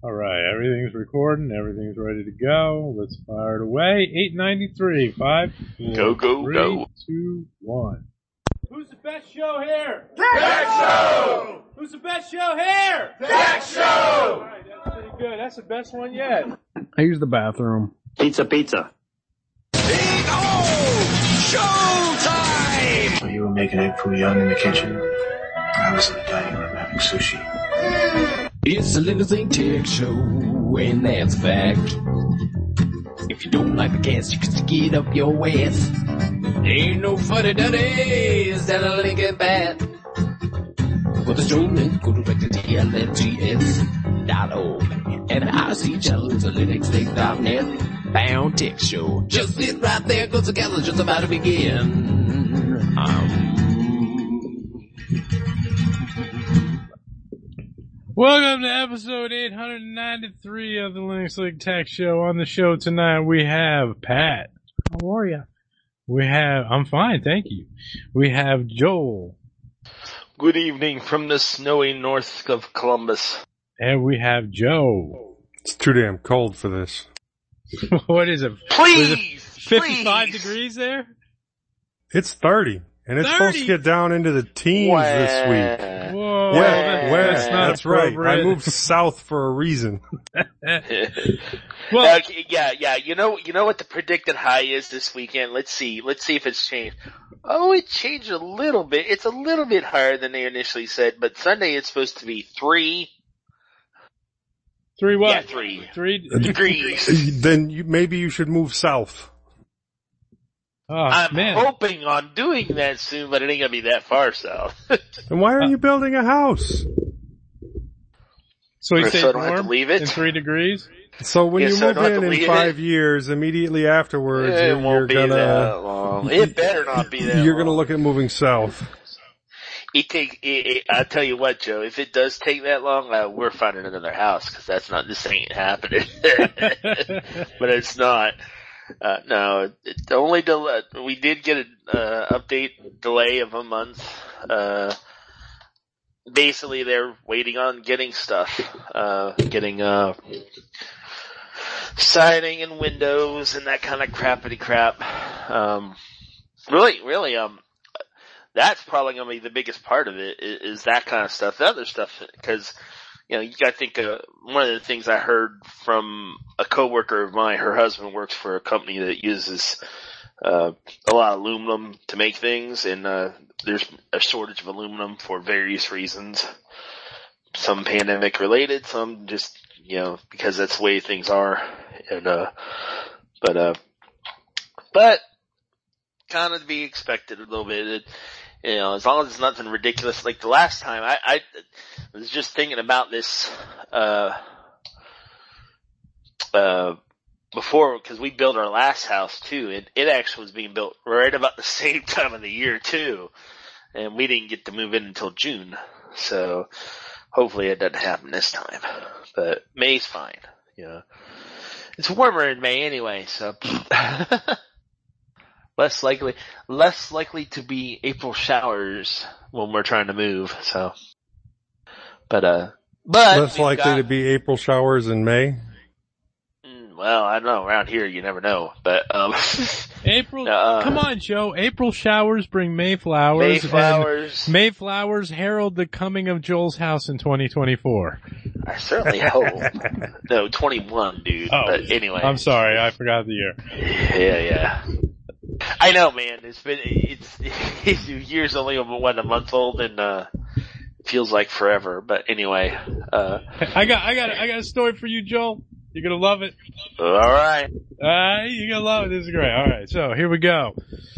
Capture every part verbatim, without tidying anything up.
All right, everything's recording. Everything's ready to go. Let's fire it away. eight ninety-three. Five, four, go, go, three, go. two, one. Who's the best show here? Tech Show! Who's the best show here? Tech Show! All right, that's pretty good. That's the best one yet. I use the bathroom. Pizza, pizza. Big O! Showtime! So you were making April Young in the kitchen. I was in the dining room having sushi. It's a Limousine Tech Show, and that's a fact. If you don't like the cast, you can stick it up your ass. Ain't no funny duddies that a Lincoln bat. For the show, then go direct to T L N G S dot org. And I see channels at Linux Link dot net. Bound Tech Show. Just sit right there, cause the gal's just about to begin. Um... Welcome to episode eight ninety-three of the Linux League Tech Show. On the show tonight, we have Pat. How are you? We have, I'm fine, thank you. We have Joel. Good evening from the snowy north of Columbus. And we have Joe. It's too damn cold for this. What is it? Please! Is it fifty-five please. degrees there? It's thirty. And it's thirty? supposed to get down into the teens Wow. this week. Whoa, Yeah, that- well, that's not that's right. I appropriate. moved south for a reason. Well, Okay, yeah, yeah. You know, you know what the predicted high is this weekend? Let's see. Let's see if it's changed. Oh, it changed a little bit. It's a little bit higher than they initially said, but Sunday it's supposed to be three. three what? Yeah, three. Three? Degrees. Then you, maybe you should move south. Oh, I'm man. hoping on doing that soon, but it ain't gonna be that far south. And why are you building a house? So he So stayed I don't have to warm leave it? in three degrees? So when Yeah, you so I move don't have in to in leave five it? years, immediately afterwards, it you're, won't be you're that gonna long. It better not be that you're long. gonna look at moving south. It take. It, it, I'll tell you what, Joe. If it does take that long, uh, we're finding another house because that's not. This ain't happening. But it's not. Uh, no, it, the only delay. We did get an uh, update delay of a month. Uh, basically, they're waiting on getting stuff, uh, getting uh, siding and windows and that kind of crappity crap. Um, really, really, um. That's probably going to be the biggest part of it is, is that kind of stuff. The other stuff, because, you know, you got to think, uh, one of the things I heard from a coworker of mine, her husband works for a company that uses, uh, a lot of aluminum to make things, and, uh, there's a shortage of aluminum for various reasons. Some pandemic related, some just, you know, because that's the way things are. And, uh, but, uh, but, kind of to be expected a little bit. It, you know, as long as it's nothing ridiculous. Like the last time, I, I was just thinking about this, uh, uh, before, because we built our last house too, and it actually was being built right about the same time of the year too, and we didn't get to move in until June. So hopefully it doesn't happen this time. But May's fine. You know, it's warmer in May anyway, so. Less likely, less likely to be April showers when we're trying to move, so. But, uh, but. Less likely got, to be April showers in May. Well, I don't know. Around here, you never know. But, um. April, uh, come on, Joe. April showers bring Mayflowers. Mayflowers. And Mayflowers herald the coming of Joel's house in twenty twenty-four. I certainly hope. No, twenty-one, dude. Oh, but anyway. I'm sorry. I forgot the year. Yeah, yeah. I know, man. It's been, it's, it's years only what, a month old, and, uh, it feels like forever. But anyway, uh. I got, I got, I got a story for you, Joel. You're gonna love it. Alright. Uh, you're gonna love it. This is great. Alright, so here we go.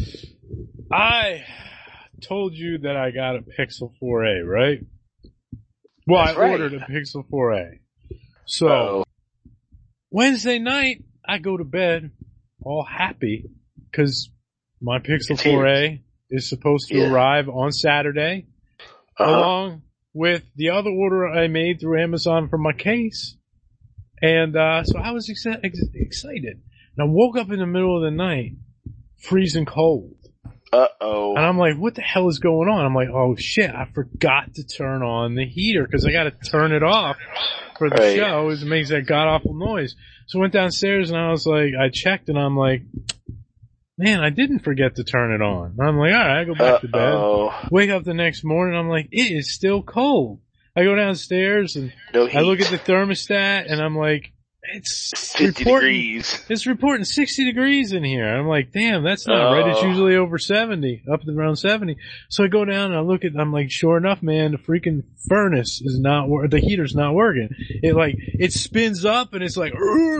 I told you that I got a Pixel four a, right? Well, That's I right. ordered a Pixel four a. So, Uh-oh. Wednesday night, I go to bed all happy because my Pixel It's four here. a is supposed to Yeah. arrive on Saturday, Uh-huh. along with the other order I made through Amazon for my case. And, uh, so I was ex- ex- excited. And I woke up in the middle of the night, freezing cold. Uh-oh. And I'm like, what the hell is going on? I'm like, oh shit, I forgot to turn on the heater because I got to turn it off for the Right. show. It makes that god awful noise. So I went downstairs and I was like, I checked and I'm like, man, I didn't forget to turn it on. And I'm like, all right, I go back to bed. Uh-oh. Wake up the next morning, I'm like, it is still cold. I go downstairs and No heat. I look at the thermostat and I'm like, it's fifty reporting, degrees. it's reporting sixty degrees in here. I'm like, damn, that's not Oh. right. It's usually over seventy, up to around seventy. So I go down and I look at, I'm like, sure enough, man, the freaking furnace is not, wor- the heater's not working. It like, it spins up and it's like,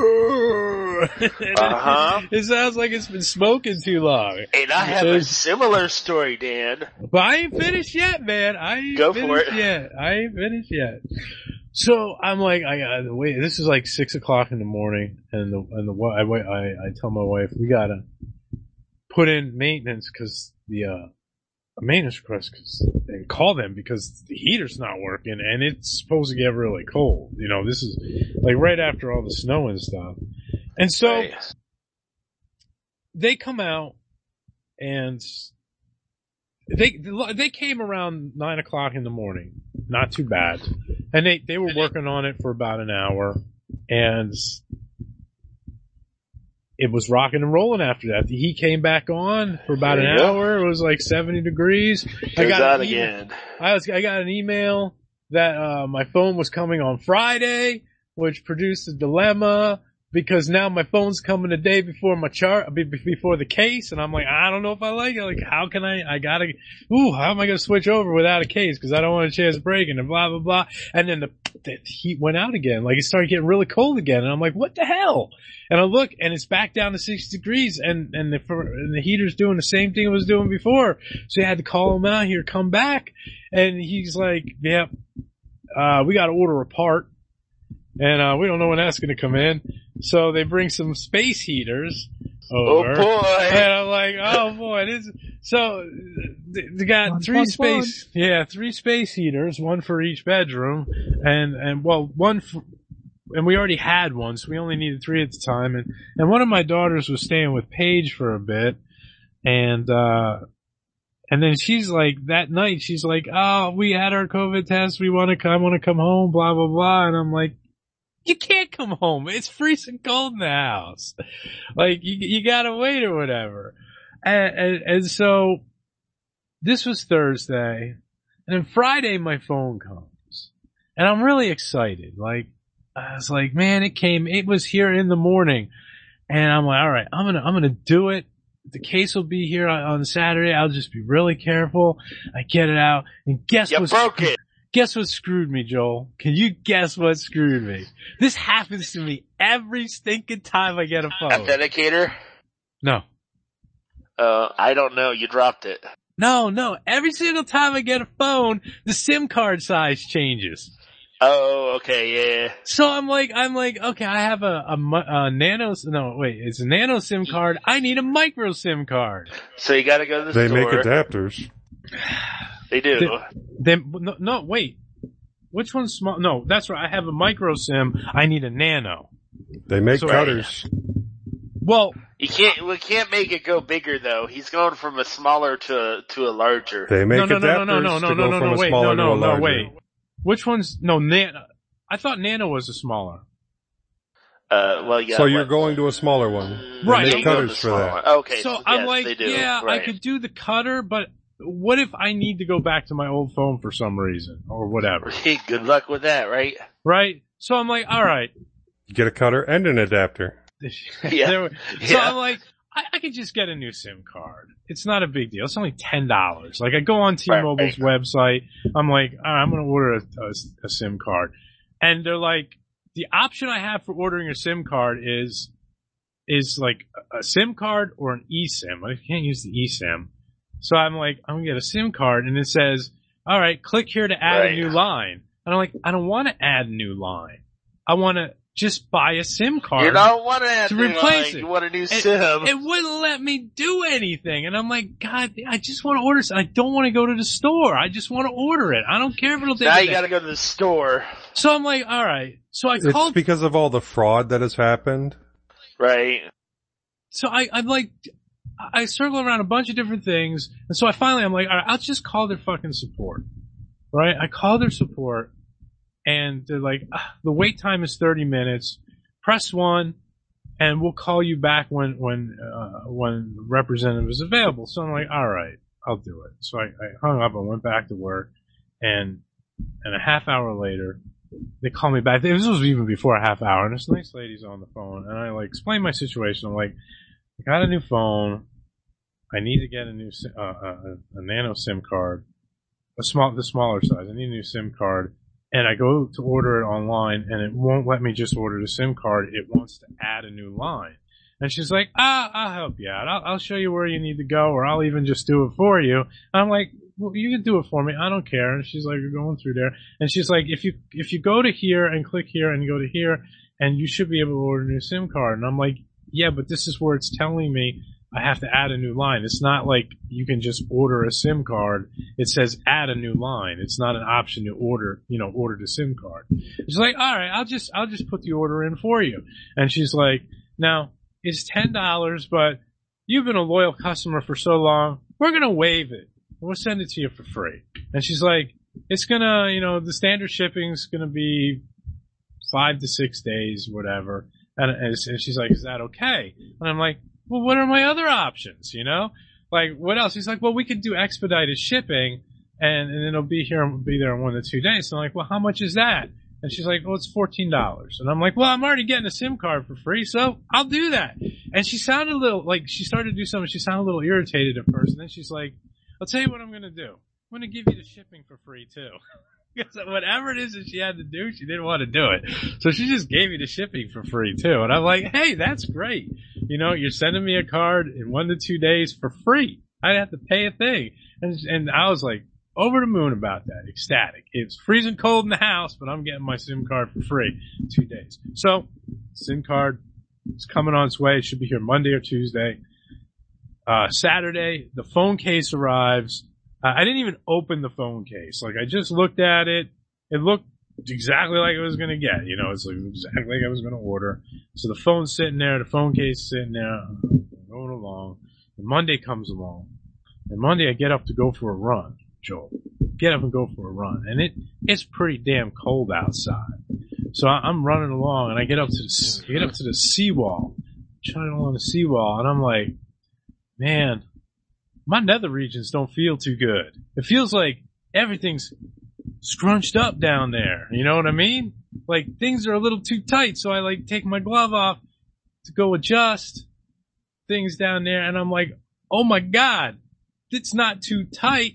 Uh-huh. it sounds like it's been smoking too long. And I have a There's- similar story, Dan. But I ain't finished yet, man. I ain't Go for finished it. yet. I ain't finished yet. So I'm like, I gotta wait. This is like six o'clock in the morning, and the and the I wait. I I tell my wife we gotta put in maintenance because the uh maintenance request cause, and call them because the heater's not working and it's supposed to get really cold. You know, this is like right after all the snow and stuff, and so Right. they come out and. They they came around nine o'clock in the morning, not too bad, and they they were working on it for about an hour, and it was rocking and rolling after that. The heat came back on for about an There you go. hour. It was like seventy degrees. I Goes got out an email- again. I was I got an email that uh my phone was coming on Friday, which produced a dilemma. Because now my phone's coming a day before my chart, be- be- before the case, and I'm like, I don't know if I like it. Like, how can I, I gotta, ooh, how am I gonna switch over without a case? Cause I don't want a chance of breaking and blah, blah, blah. And then the, the heat went out again. Like, it started getting really cold again. And I'm like, what the hell? And I look, and it's back down to sixty degrees, and, and the, and the heater's doing the same thing it was doing before. So I had to call him out here, come back, and he's like, yep, uh, we gotta order a part. And, uh, we don't know when that's gonna come in. So they bring some space heaters over. Oh boy. And I'm like, oh boy, this, so they, they got Fun, three fun, space, yeah, three space heaters, one for each bedroom. And, and well, one for, and we already had one, so we only needed three at the time. And, and one of my daughters was staying with Paige for a bit. And, uh, and then she's like, that night, she's like, oh, we had our COVID test. We want to, I want to come home, blah, blah, blah. And I'm like, you can't come home. It's freezing cold in the house. Like, you, you gotta wait or whatever. And, and, and so, this was Thursday. And then Friday, my phone comes. And I'm really excited. Like, I was like, man, it came, it was here in the morning. And I'm like, alright, I'm gonna, I'm gonna do it. The case will be here on, on Saturday. I'll just be really careful. I get it out. And guess You what's broke it. Guess what screwed me, Joel? Can you guess what screwed me? This happens to me every stinking time I get a phone. Authenticator? No. Uh, I don't know. You dropped it. No, no. Every single time I get a phone, the SIM card size changes. Oh, okay, yeah. So I'm like, I'm like, okay, I have a, a, mi- a nano, no, wait, it's a nano SIM card. I need a micro SIM card. So you gotta go to the They store. make adapters. They do. The- Then, no, no, wait. Which one's small? No, that's right. I have a micro SIM. I need a nano. They make So- cutters. Well, You can't, we can't make it go bigger though. He's going from a smaller to, to a larger. They make no, no, adapters no, no, no, no, to no, go no, from no, a wait, smaller no, no, to a no, larger. wait. Which one's, no, Nano, I thought Nano was a smaller. Uh, well, yeah. So you're what- going to a smaller one. They Right. make Yeah, you go to cutters the for smaller that. one. Okay. So yes, I'm like, they do. yeah, right. I could do the cutter, but what if I need to go back to my old phone for some reason or whatever, Good luck with that, right? right? So I'm like, all right. Get a cutter and an adapter. Yeah. There were- So Yeah. I'm like, I, I could just get a new SIM card. It's not a big deal. It's only ten dollars. Like I go on T-Mobile's website. I'm like, all right, I'm going to order a, a, a SIM card. And they're like, the option I have for ordering a SIM card is, is like a SIM card or an eSIM. I can't use the eSIM. So I'm like, I'm going to get a SIM card and it says, all right, click here to add Right. a new line. And I'm like, I don't want to add a new line. I want to just buy a SIM card. You don't want to add to new replace line. it. You want a new It- SIM. It wouldn't let me do anything. And I'm like, God, I just want to order some. I don't want to go to the store. I just want to order it. I don't care if it'll take now a you day. gotta go to the store. So I'm like, all right. So I It's called. because of all the fraud that has happened. Right. So I, I'm like, I circle around a bunch of different things, and so I finally, I'm like, all right, I'll just call their fucking support. Right? I call their support, and they're like, ah, the wait time is thirty minutes. Press one, and we'll call you back when, when, uh, when the representative is available. So I'm like, all right, I'll do it. So I, I hung up and went back to work, and, and a half hour later, they call me back. This was even before a half hour, and this nice lady's on the phone, and I like explain my situation. I'm like, I got a new phone. I need to get a new, uh, a, a nano SIM card, a small, the smaller size. I need a new SIM card, and I go to order it online, and it won't let me just order the SIM card. It wants to add a new line, and she's like, "Ah, I'll help you out. I'll, I'll show you where you need to go, or I'll even just do it for you." And I'm like, "Well, you can do it for me. I don't care." And she's like, "You're going through there," and she's like, "If you if you go to here and click here and go to here, and you should be able to order a new SIM card." And I'm like, "Yeah, but this is where it's telling me I have to add a new line. It's not like you can just order a SIM card. It says add a new line. It's not an option to order, you know, order the SIM card." She's like, "All right, I'll just, I'll just put the order in for you." And she's like, "Now, it's ten dollars, but you've been a loyal customer for so long. We're going to waive it. We'll send it to you for free." And she's like, "It's gonna, you know, the standard shipping's gonna be five to six days, whatever." And, and she's like, "Is that okay?" And I'm like, "Well, what are my other options, you know? Like, what else?" He's like, "Well, we could do expedited shipping, and, and it'll be here, it'll be there in one to two days." So I'm like, "Well, how much is that?" And she's like, "Well, it's fourteen dollars. And I'm like, "Well, I'm already getting a SIM card for free, so I'll do that." And she sounded a little, like, she started to do something, she sounded a little irritated at first, and then she's like, "I'll tell you what I'm gonna do. I'm gonna give you the shipping for free, too." Because whatever it is that she had to do, she didn't want to do it. So she just gave me the shipping for free, too. And I'm like, hey, that's great. You know, you're sending me a card in one to two days for free. I didn't have to pay a thing. And, and I was like, over the moon about that. Ecstatic. It's freezing cold in the house, but I'm getting my SIM card for free. Two days. So, SIM card is coming on its way. It should be here Monday or Tuesday. Uh, Saturday, the phone case arrives. Uh, I didn't even open the phone case. Like, I just looked at it. It looked exactly like it was going to get. You know, it's like exactly like I was going to order. So the phone's sitting there. The phone case is sitting there. Going along. And Monday comes along. And Monday I get up to go for a run, Joel. Get up and go for a run. And it it's pretty damn cold outside. So I, I'm running along, and I get up to the, I get up to the seawall. Trying along the seawall, and I'm like, man, my nether regions don't feel too good. It feels like everything's scrunched up down there. You know what I mean? Like, things are a little too tight, so I, like, take my glove off to go adjust things down there, and I'm like, oh my God, it's not too tight.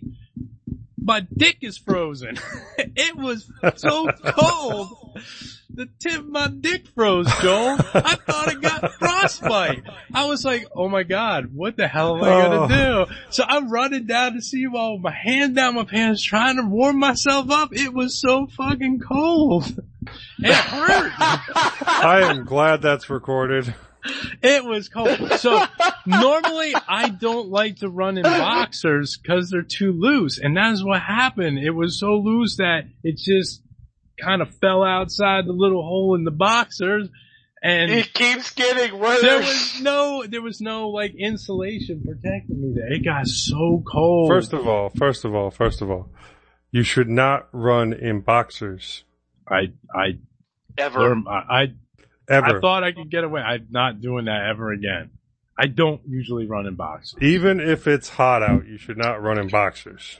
My dick is frozen. It was so cold. The tip of my dick froze, Joel. I thought I got frostbite. I was like, oh my God, what the hell am I Oh. gonna do? So I'm running down the seawall with my hand down my pants trying to warm myself up. It was so fucking cold. It hurt. I am glad that's recorded. It was cold. So normally I don't like to run in boxers because they're too loose. And that's what happened. It was so loose that it just kind of fell outside the little hole in the boxers. And It keeps getting worse. there was no, there was no like insulation protecting me there. It got so cold. First of all, first of all, first of all, you should not run in boxers. I, I, Ever. I, I Ever. I thought I could get away. I'm not doing that ever again. I don't usually run in boxers. Even if it's hot out, you should not run in boxers.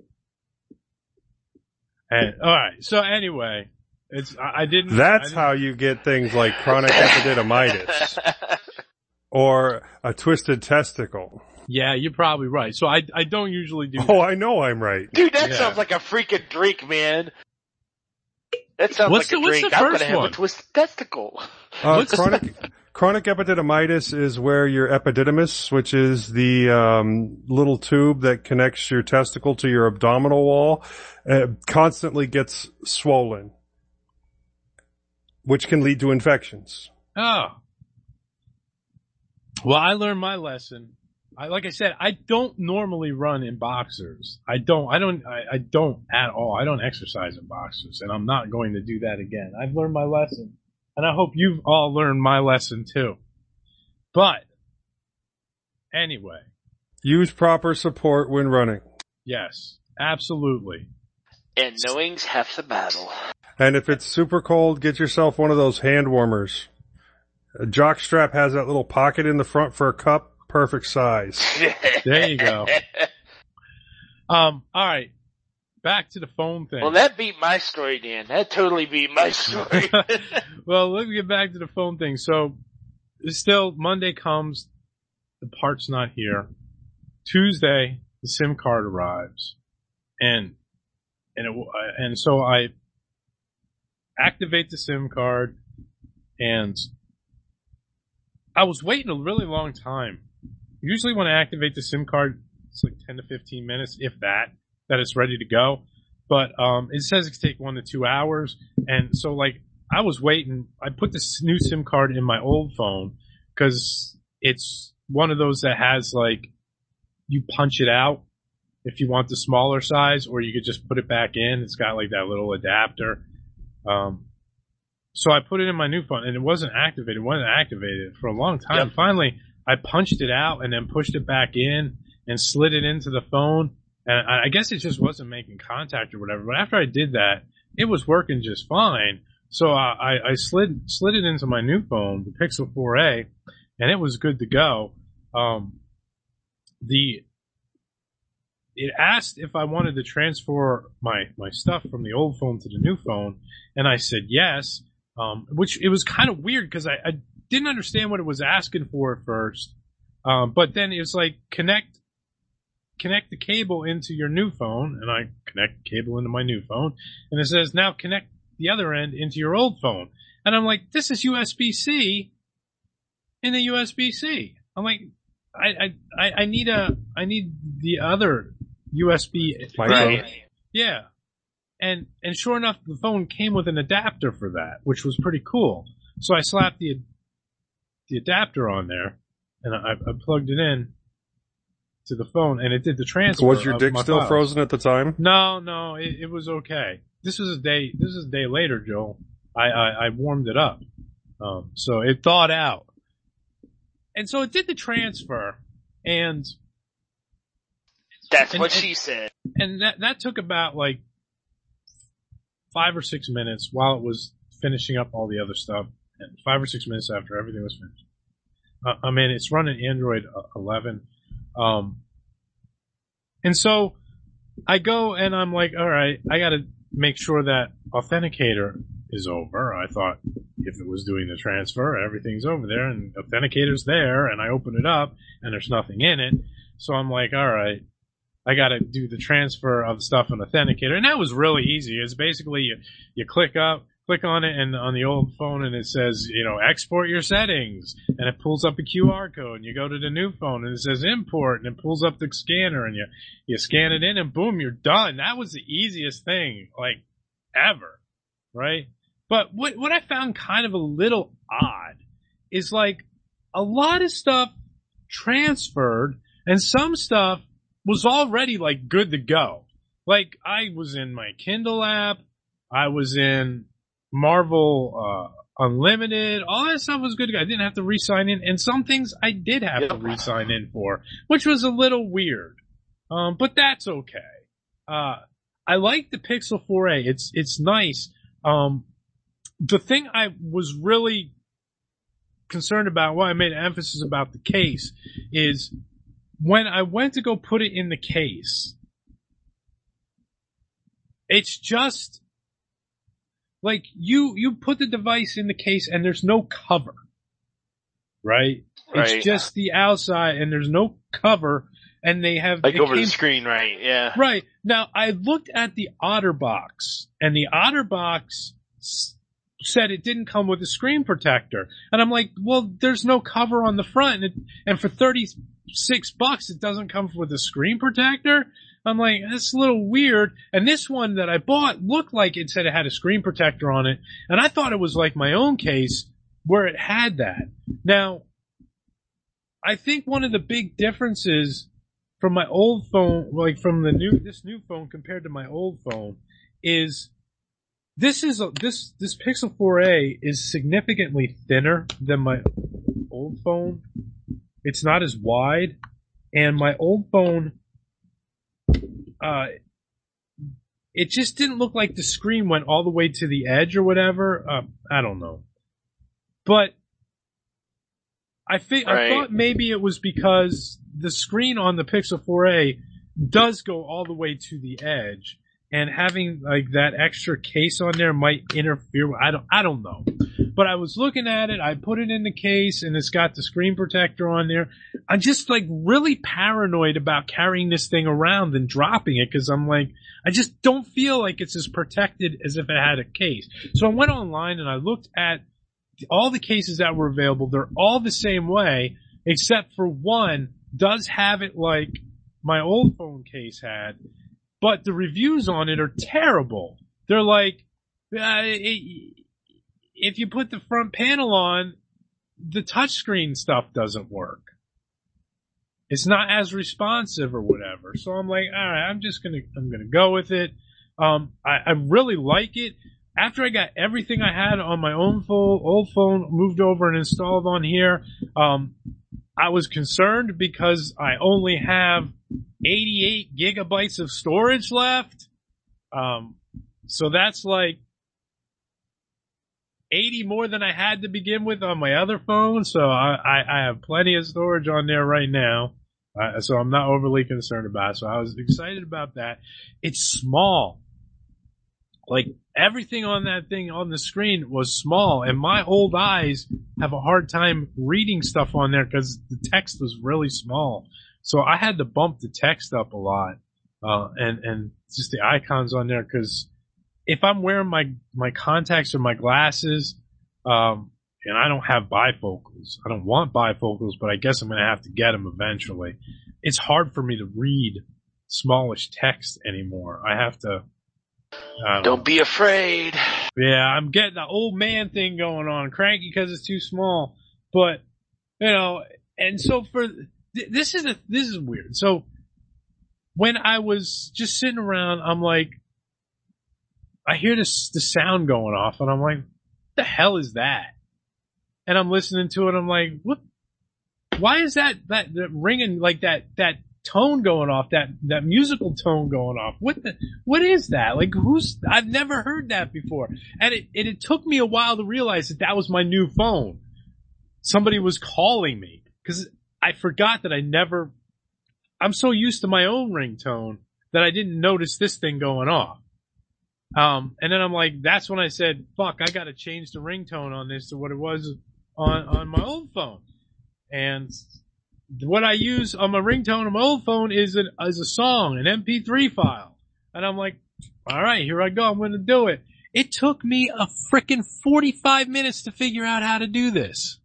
And all right. So anyway, it's I, I didn't. That's I didn't, how you get things like chronic epididymitis or a twisted testicle. Yeah, you're probably right. So I I don't usually do. Oh, that. I know I'm right. Dude, that Yeah. sounds like a freaking drink, man. That sounds What's like the- a what's drink. the I'm first gonna have one? a twisted testicle. Uh, What's- chronic chronic epididymitis is where your epididymis, which is the um, little tube that connects your testicle to your abdominal wall, uh, constantly gets swollen, which can lead to infections. Oh. Well, I learned my lesson. I, like I said, I don't normally run in boxers. I don't, I don't, I, I don't at all. I don't exercise in boxers, and I'm not going to do that again. I've learned my lesson, and I hope you've all learned my lesson too. But, Anyway. Use proper support when running. Yes, absolutely. And knowing's half the battle. And if it's super cold, get yourself one of those hand warmers. A jockstrap has that little pocket in the front for a cup. Perfect size. There you go. Um, all right. Back to the phone thing. Well, that beat my story, Dan. That totally beat my story. Well, let's get back to the phone thing. So, still, Monday comes, the part's not here. Tuesday, the SIM card arrives, and and it, and so I activate the SIM card, and I was waiting a really long time. Usually, when I activate the SIM card, it's like ten to fifteen minutes, if that. That it's ready to go, but um, it says it can take one to two hours, and so like I was waiting. I put this new SIM card in my old phone because it's one of those that has like you punch it out if you want the smaller size, or you could just put it back in. It's got like that little adapter. Um, so I put it in my new phone, and it wasn't activated. It wasn't activated for a long time. Yep. Finally, I punched it out and then pushed it back in and slid it into the phone. And I guess it just wasn't making contact or whatever. But after I did that, it was working just fine. So I, I slid slid it into my new phone, the Pixel four A, and it was good to go. Um, the it asked if I wanted to transfer my my stuff from the old phone to the new phone, and I said yes. Um, which it was kind of weird because I, I didn't understand what it was asking for at first. Um, but then it was like connect. Connect the cable into your new phone, and I connect the cable into my new phone, and it says now connect the other end into your old phone. And I'm like, this is U S B C in the U S B C. I'm like, I I I need a I need the other U S B. Right. Yeah. And and sure enough, the phone came with an adapter for that, which was pretty cool. So I slapped the the adapter on there, and I, I plugged it in to the phone, and it did the transfer. Was your dick still files. frozen at the time? No, no, it, it was okay. This was a day. This is a day later, Joel. I I, I warmed it up, um, so it thawed out, and so it did the transfer, and That's and, what and, she said. And that that took about like five or six minutes while it was finishing up all the other stuff, and five or six minutes after everything was finished. Uh, I mean, it's running Android eleven. Um, and so I go and I'm like, all right, I got to make sure that Authenticator is over. I thought if it was doing the transfer, everything's over there, and Authenticator's there, and I open it up and there's nothing in it. So I'm like, all right, I got to do the transfer of stuff in Authenticator. And that was really easy. It's basically you, you click up, click on it and on the old phone, and it says, you know, export your settings, and it pulls up a Q R code, and you go to the new phone and it says import, and it pulls up the scanner, and you, you scan it in, and boom, you're done. That was the easiest thing, like, ever, right? But what, what I found kind of a little odd is like a lot of stuff transferred, and some stuff was already like good to go. Like I was in my Kindle app, I was in Marvel uh, Unlimited, all that stuff was good to go. I didn't have to re-sign in, and some things I did have to re-sign in for, which was a little weird. Um, but that's okay. Uh, I like the Pixel four A. It's, it's nice. Um, the thing I was really concerned about, why I made an emphasis about the case, is when I went to go put it in the case, it's just like you, you put the device in the case and there's no cover, right? Right. It's just the outside and there's no cover, and they have Like over came, the screen, right? Yeah. Right. Now, I looked at the OtterBox, and the OtterBox s- said it didn't come with a screen protector. And I'm like, well, there's no cover on the front, and, it, and for thirty-six bucks, it doesn't come with a screen protector? I'm like, that's a little weird. And this one that I bought looked like it said it had a screen protector on it, and I thought it was like my own case where it had that. Now, I think one of the big differences from my old phone, like from the new, this new phone compared to my old phone, is this is, a, this, this Pixel four A is significantly thinner than my old phone. It's not as wide. And my old phone, uh, it just didn't look like the screen went all the way to the edge or whatever. Uh, I don't know. But I think Right. I thought maybe it was because the screen on the Pixel four a does go all the way to the edge, and having like that extra case on there might interfere with, I don't I don't know. But I was looking at it, I put it in the case, and it's got the screen protector on there. I'm just like really paranoid about carrying this thing around and dropping it, because I'm like, I just don't feel like it's as protected as if it had a case. So I went online and I looked at all the cases that were available. They're all the same way, except for one does have it like my old phone case had, but the reviews on it are terrible. They're like, uh, it, if you put the front panel on, the touchscreen stuff doesn't work. It's not as responsive or whatever. So I'm like, all right, I'm just gonna, I'm gonna go with it. Um, I, I really like it. After I got everything I had on my own full, old phone moved over and installed on here, um, I was concerned because I only have eighty-eight gigabytes of storage left. Um, so that's like eighty more than I had to begin with on my other phone. So I, I, I have plenty of storage on there right now. Uh, so I'm not overly concerned about it. So I was excited about that. It's small. Like everything on that thing on the screen was small, and my old eyes have a hard time reading stuff on there because the text was really small. So I had to bump the text up a lot, uh, and, and just the icons on there, because if I'm wearing my, my contacts or my glasses, um, and I don't have bifocals, I don't want bifocals, but I guess I'm going to have to get them eventually. It's hard for me to read smallish text anymore. I have to, I don't, Don't be afraid. Yeah, I'm getting the old man thing going on, cranky because it's too small. But you know, and so for th- this is a this is weird. So when I was just sitting around, I'm like, I hear this the sound going off, and I'm like, what the hell is that? And I'm listening to it. I'm like, what? Why is that that, that ringing like that that tone going off, that that musical tone going off? What the what is that? Like, who's? I've never heard that before, and it it, it took me a while to realize that that was my new phone. Somebody was calling me because I forgot that I never. I'm so used to my own ringtone that I didn't notice this thing going off. Um, and then I'm like, that's when I said, "Fuck, I got to change the ringtone on this to what it was on on my old phone." And what I use on my ringtone on my old phone is an is a song, an M P three file. And I'm like, all right, here I go. I'm going to do it. It took me a frickin' forty-five minutes to figure out how to do this.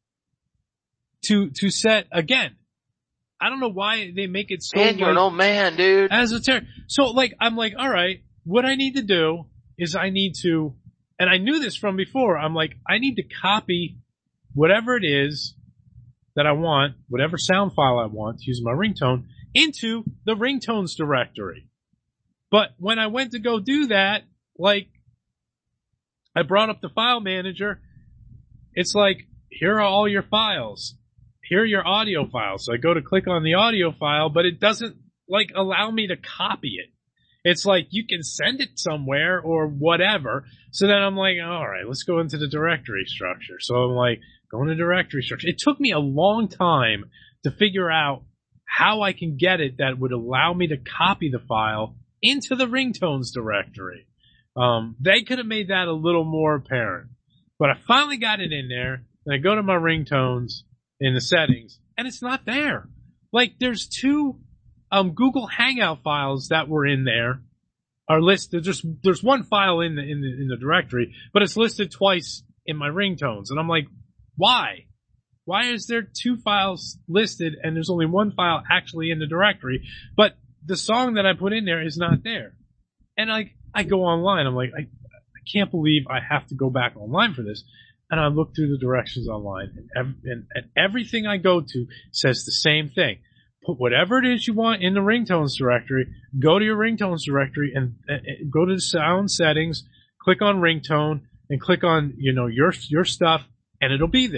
To to set again. I don't know why they make it so. Man, you're an old man, dude. esoteric. So like, I'm like, all right, what I need to do is I need to, and I knew this from before. I'm like, I need to copy whatever it is that I want, whatever sound file I want to use my ringtone, into the ringtones directory. But when I went to go do that, like, I brought up the file manager. It's like, here are all your files. Here are your audio files. So I go to click on the audio file, but it doesn't, like, allow me to copy it. It's like, you can send it somewhere or whatever. So then I'm like, all right, let's go into the directory structure. So I'm like, go into directory structure. It took me a long time to figure out how I can get it that would allow me to copy the file into the ringtones directory. Um, they could have made that a little more apparent. But I finally got it in there, and I go to my ringtones in the settings, and it's not there. Like, there's two um, Google Hangout files that were in there, are listed. There's there's one file in the in the in the directory, but it's listed twice in my ringtones, and I'm like, why? Why is there two files listed and there's only one file actually in the directory? But the song that I put in there is not there. And I I go online. I'm like, I, I can't believe I have to go back online for this. And I look through the directions online, and, ev- and, and everything I go to says the same thing. Put whatever it is you want in the ringtones directory, go to your ringtones directory, and, and go to the sound settings, click on ringtone, and click on, you know, your your stuff, and it'll be there.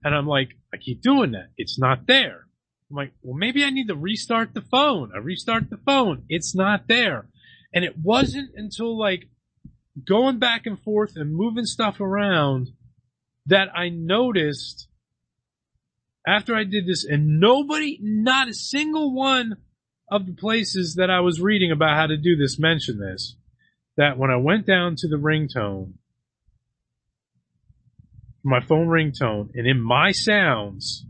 And I'm like, I keep doing that. It's not there. I'm like, well, maybe I need to restart the phone. I restart the phone. It's not there. And it wasn't until like going back and forth and moving stuff around that I noticed after I did this, and nobody, not a single one of the places that I was reading about how to do this mentioned this, that when I went down to the ringtone, my phone ringtone, and in my sounds,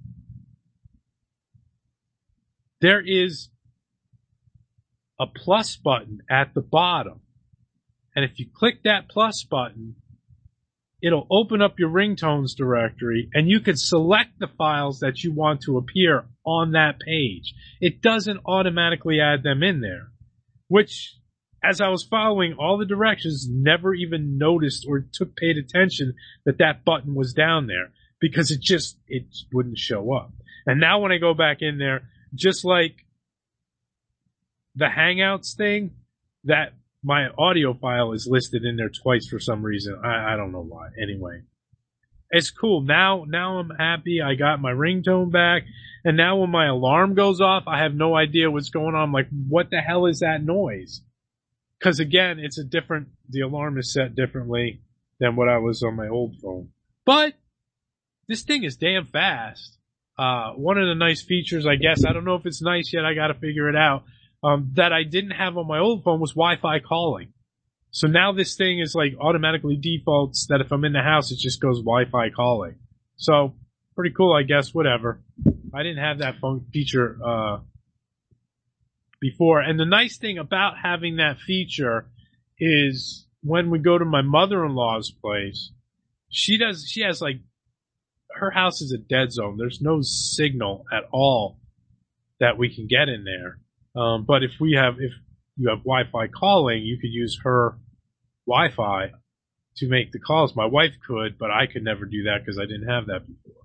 there is a plus button at the bottom. And if you click that plus button, it'll open up your ringtones directory, and you can select the files that you want to appear on that page. It doesn't automatically add them in there, which, as I was following all the directions, never even noticed or took paid attention that that button was down there, because it just, it wouldn't show up. And now when I go back in there, just like the Hangouts thing, that my audio file is listed in there twice for some reason. I, I don't know why. Anyway, it's cool. Now, now I'm happy. I got my ringtone back. And now when my alarm goes off, I have no idea what's going on. I'm like, what the hell is that noise? Cause again, it's a different, the alarm is set differently than what I was on my old phone. But this thing is damn fast. Uh, one of the nice features, I guess, I don't know if it's nice yet. I gotta figure it out. Um, that I didn't have on my old phone was Wi-Fi calling. So now this thing is like automatically defaults that if I'm in the house, it just goes Wi-Fi calling. So pretty cool, I guess, whatever. I didn't have that phone feature, uh, before. And the nice thing about having that feature is when we go to my mother-in-law's place, she does, she has like, her house is a dead zone. There's no signal at all that we can get in there. Um, but if we have, if you have Wi-Fi calling, you could use her Wi-Fi to make the calls. My wife could, but I could never do that because I didn't have that before.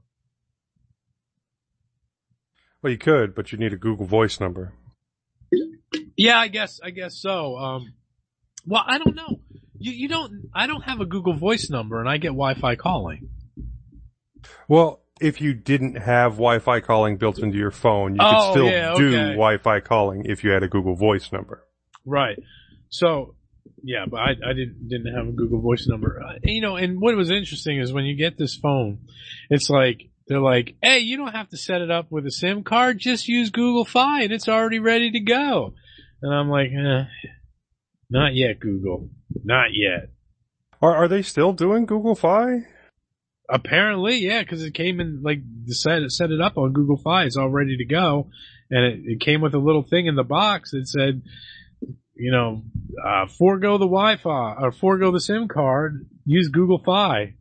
Well, you could, but you need a Google Voice number. Yeah, I guess, I guess so. Um, well, I don't know. You, you don't, I don't have a Google Voice number and I get Wi-Fi calling. Well, if you didn't have Wi-Fi calling built into your phone, you oh, could still yeah, do okay. Wi-Fi calling if you had a Google Voice number. Right. So, yeah, but I, I didn't, didn't have a Google Voice number. Uh, you know, and what was interesting is when you get this phone, it's like, they're like, hey, you don't have to set it up with a SIM card, just use Google Fi and it's already ready to go. And I'm like, eh, not yet, Google. Not yet. Are, are they still doing Google Fi? Apparently, yeah, because it came in, like, set, set it up on Google Fi. It's all ready to go. And it, it came with a little thing in the box that said, you know, uh, forego the Wi-Fi, or forego the SIM card, use Google Fi.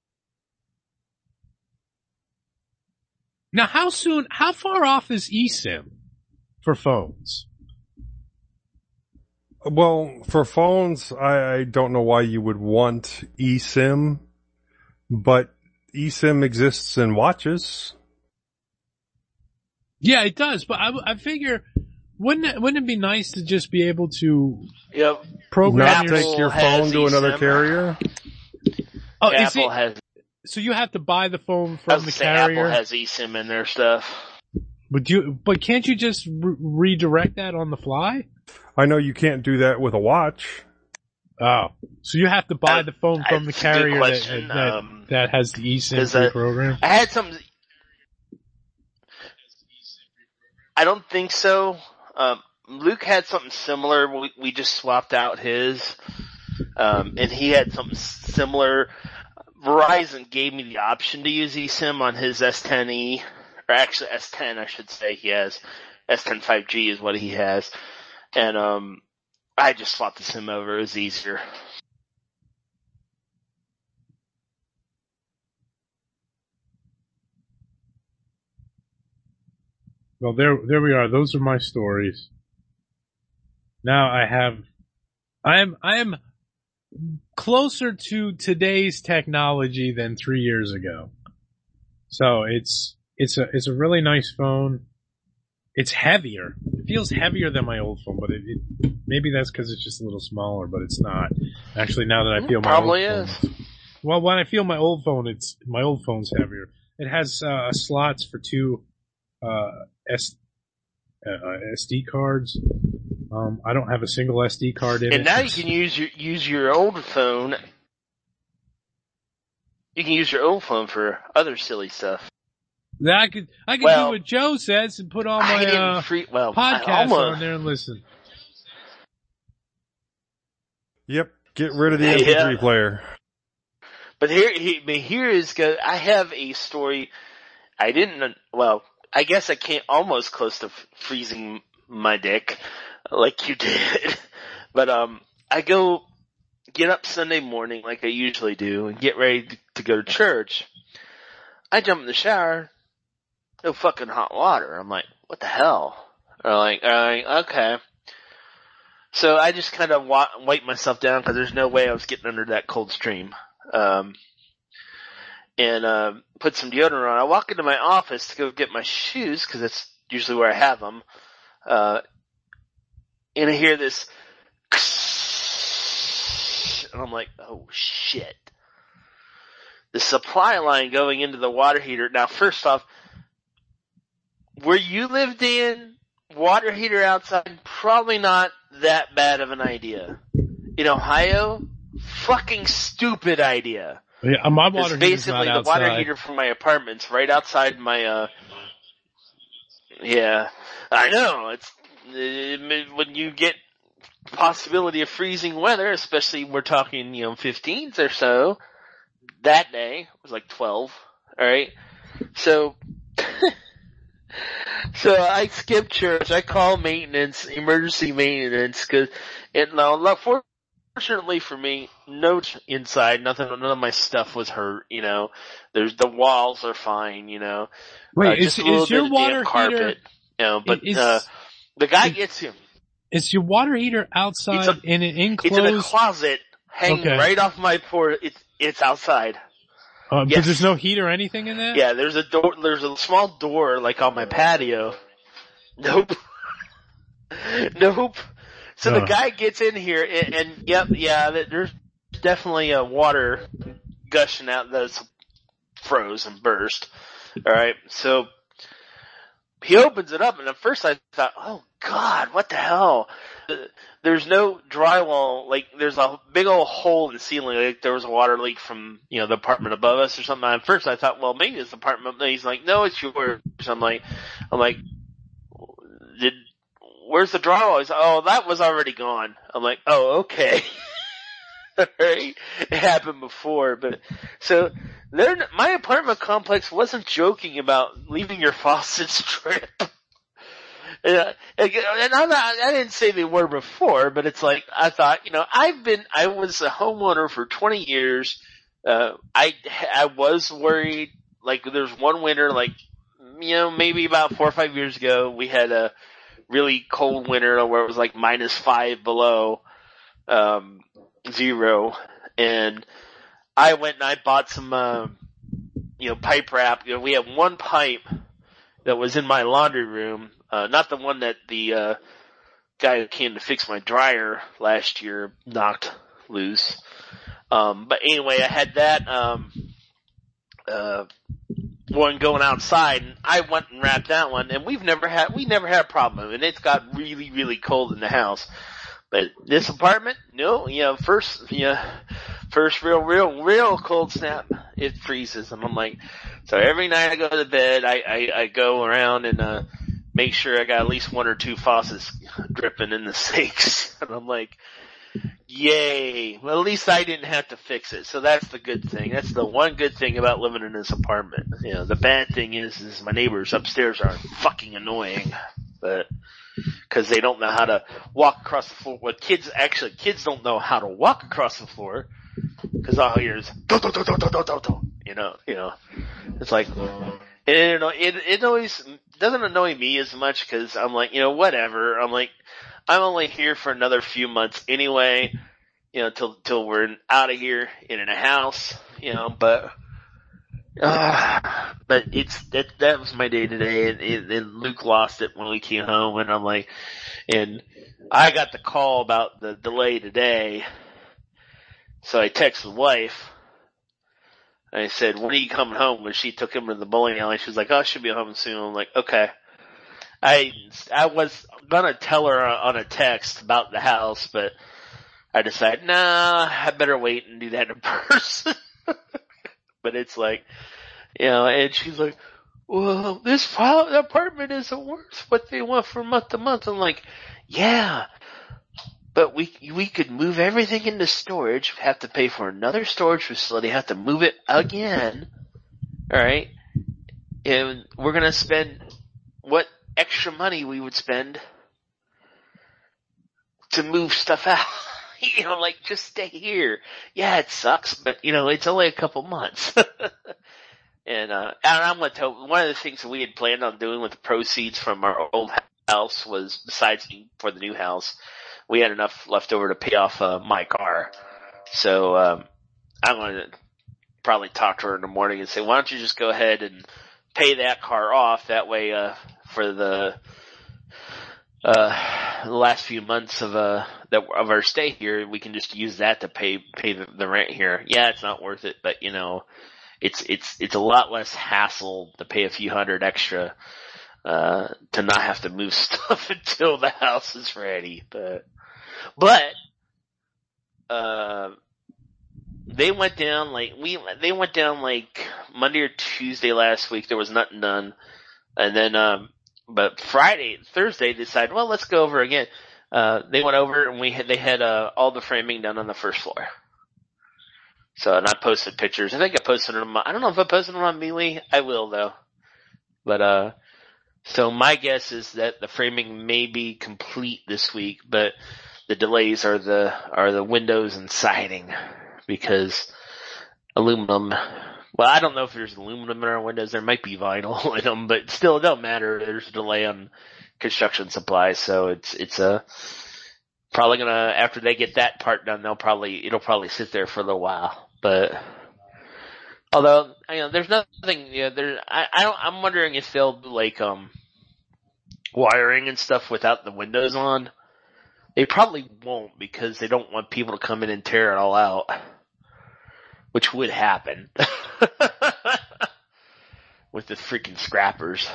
Now, how soon, how far off is eSIM for phones? Well, for phones, I, I don't know why you would want eSIM, but eSIM exists in watches. Yeah, it does, but I, I figure, wouldn't it, wouldn't it be nice to just be able to Yep. program Not your... take your has phone to another eSIM. carrier? Oh, is Apple it, has, so you have to buy the phone I was from gonna the say carrier? Apple has eSIM in their stuff. But you, but can't you just re- redirect that on the fly? I know you can't do that with a watch. Oh, so you have to buy Uh, the phone from the that's a good carrier that, question. that, Um, that has the eSIM 'cause I- program? I had some. I don't think so. Um, Luke had something similar. We, we just swapped out his, um, and he had something similar. Verizon gave me the option to use eSIM on his S ten e, or actually S ten, I should say. He has S ten five G is what he has, and um, I just swapped the SIM over. It was easier. Well, there, there we are. Those are my stories. Now I have, I am, I am closer to today's technology than three years ago. So it's, it's a, it's a really nice phone. It's heavier. It feels heavier than my old phone, but it, it maybe that's because it's just a little smaller, but it's not. Actually, now that I feel my Probably old is. phone, well, when I feel my old phone, it's my old phone's heavier. it has uh, slots for two uh, S, uh, S D cards. Um, I don't have a single S D card in and it. now you can use your use your old phone. You can use your old phone for other silly stuff. That I could I could Well, do what Joe says and put all I my didn't uh, free, well, I podcasts almost, on there and listen. Yep. Get rid of the M P three Yeah. player. But here, he, but here is good. I have a story. I didn't. Well, I guess I came almost close to f- freezing my dick, like you did. But um, I go get up Sunday morning like I usually do and get ready to, to go to church. I jump in the shower. No fucking hot water. I'm like, what the hell? I'm like, I'm like, okay. So I just kind of wa- wipe myself down because there's no way I was getting under that cold stream. Um, and, uh, put some deodorant on. I walk into my office to go get my shoes because that's usually where I have them. Uh, and I hear this, and I'm like, oh shit. The supply line going into the water heater. Now, first off, where you lived in, water heater outside, probably not that bad of an idea. In Ohio, fucking stupid idea. Yeah, my water It's heater's basically not the water outside. heater from my apartment's right outside my, uh, yeah, I know, it's, uh, when you get possibility of freezing weather, especially we're talking, you know, fifteens or so, that day, it was like twelve, alright? So, so I skip church, I call maintenance, emergency maintenance, cause, and now, fortunately for me, no ch- inside, nothing, none of my stuff was hurt, you know, there's, the walls are fine, you know. Wait, uh, is, just a little is your bit of water damp carpet, heater, you know, but, is, uh, the guy is, gets him. is your water heater outside It's a- in an enclosed? It's in a closet hanging Okay. right off my porch. It's, it's outside. Uh, Yes. But there's no heat or anything in that? Yeah, there's a door, there's a small door like on my patio. Nope. Nope. So the Uh. guy gets in here and, and yep, yeah, there's definitely a water gushing out that's froze and burst. Alright, so he opens it up and at first I thought, oh god, what the hell? There's no drywall, like there's a big old hole in the ceiling, like there was a water leak from, you know, the apartment above us or something. At first I thought, well maybe it's the apartment, and he's like, no, it's yours. I'm like, I'm like, did, where's the drywall? He's like, oh, that was already gone. I'm like, oh, okay. Alright, it happened before, but, so, they're, my apartment complex wasn't joking about leaving your faucets drip. And, and I'm not, I didn't say they were before, but it's like, I thought, you know, I've been, I was a homeowner for twenty years, uh, I, I was worried, like there's one winter, like, you know, maybe about four or five years ago, we had a really cold winter where it was like minus five below, um, zero, and I went and I bought some, uh, you know, pipe wrap. You know, we had one pipe that was in my laundry room, uh, not the one that the, uh, guy who came to fix my dryer last year knocked loose. Um, but anyway, I had that, um, uh, one going outside, and I went and wrapped that one, and we've never had, we never had a problem, and it's got really, really cold in the house. But this apartment, no, you know, first, you know, first real, real, real cold snap, it freezes, and I'm like, so every night I go to bed, I, I, I go around and, uh, make sure I got at least one or two faucets dripping in the sinks, and I'm like, yay, well at least I didn't have to fix it, so that's the good thing. That's the one good thing about living in this apartment. You know, the bad thing is, is my neighbors upstairs are fucking annoying, but, cause they don't know how to walk across the floor. Well, kids, actually, kids don't know how to walk across the floor, cause all I hear is, do, do, do, do, do, do, do, you know, you know, it's like, it, it, it always doesn't annoy me as much cause I'm like, you know, whatever, I'm like, I'm only here for another few months anyway, you know, till, till we're out of here and in a house, you know, but, uh, but it's, that, that was my day today, and, and, and Luke lost it when we came home, and I'm like, and I got the call about the delay today, so I texted the wife, And I said, when are you coming home? When she took him to the bowling alley, she was like, oh, I should be home soon. I'm like, okay. I, I was gonna tell her on a text about the house, but I decided, nah, I better wait and do that in person. But it's like, you know, and she's like, well, this apartment isn't worth what they want for month to month. I'm like, yeah, but we we could move everything into storage, have to pay for another storage facility, have to move it again, alright? And we're gonna spend what extra money we would spend to move stuff out. You know, like, just stay here. Yeah, it sucks, but, you know, it's only a couple months. And, uh, and I'm gonna tell, one of the things that we had planned on doing with the proceeds from our old house was, besides for the new house, we had enough left over to pay off, uh, my car. So, um, I'm gonna probably talk to her in the morning and say, why don't you just go ahead and pay that car off? That way, uh, for the, uh, the last few months of, uh, that, of our stay here, we can just use that to pay, pay the, the rent here. Yeah, it's not worth it, but, you know, It's, it's, it's a lot less hassle to pay a few hundred extra, uh, to not have to move stuff until the house is ready. But, but, uh, they went down like, we, they went down like Monday or Tuesday last week. There was nothing done. And then, um, but Friday, Thursday, they decided, well, let's go over again. Uh, they went over and we had, they had, uh, all the framing done on the first floor. So, and I posted pictures. I think I posted them. I don't know if I posted them on Mealy. I will though. But, uh, so my guess is that the framing may be complete this week, but the delays are the, are the windows and siding because aluminum, well, I don't know if there's aluminum in our windows. There might be vinyl in them, but still it don't matter. There's a delay on construction supplies. So it's, it's a, probably gonna, after they get that part done, they'll probably, it'll probably sit there for a little while. But, although, you know, there's nothing, you know, there, I, I don't, I'm wondering if they'll do like, um, wiring and stuff without the windows on. They probably won't because they don't want people to come in and tear it all out. Which would happen. With the freaking scrappers.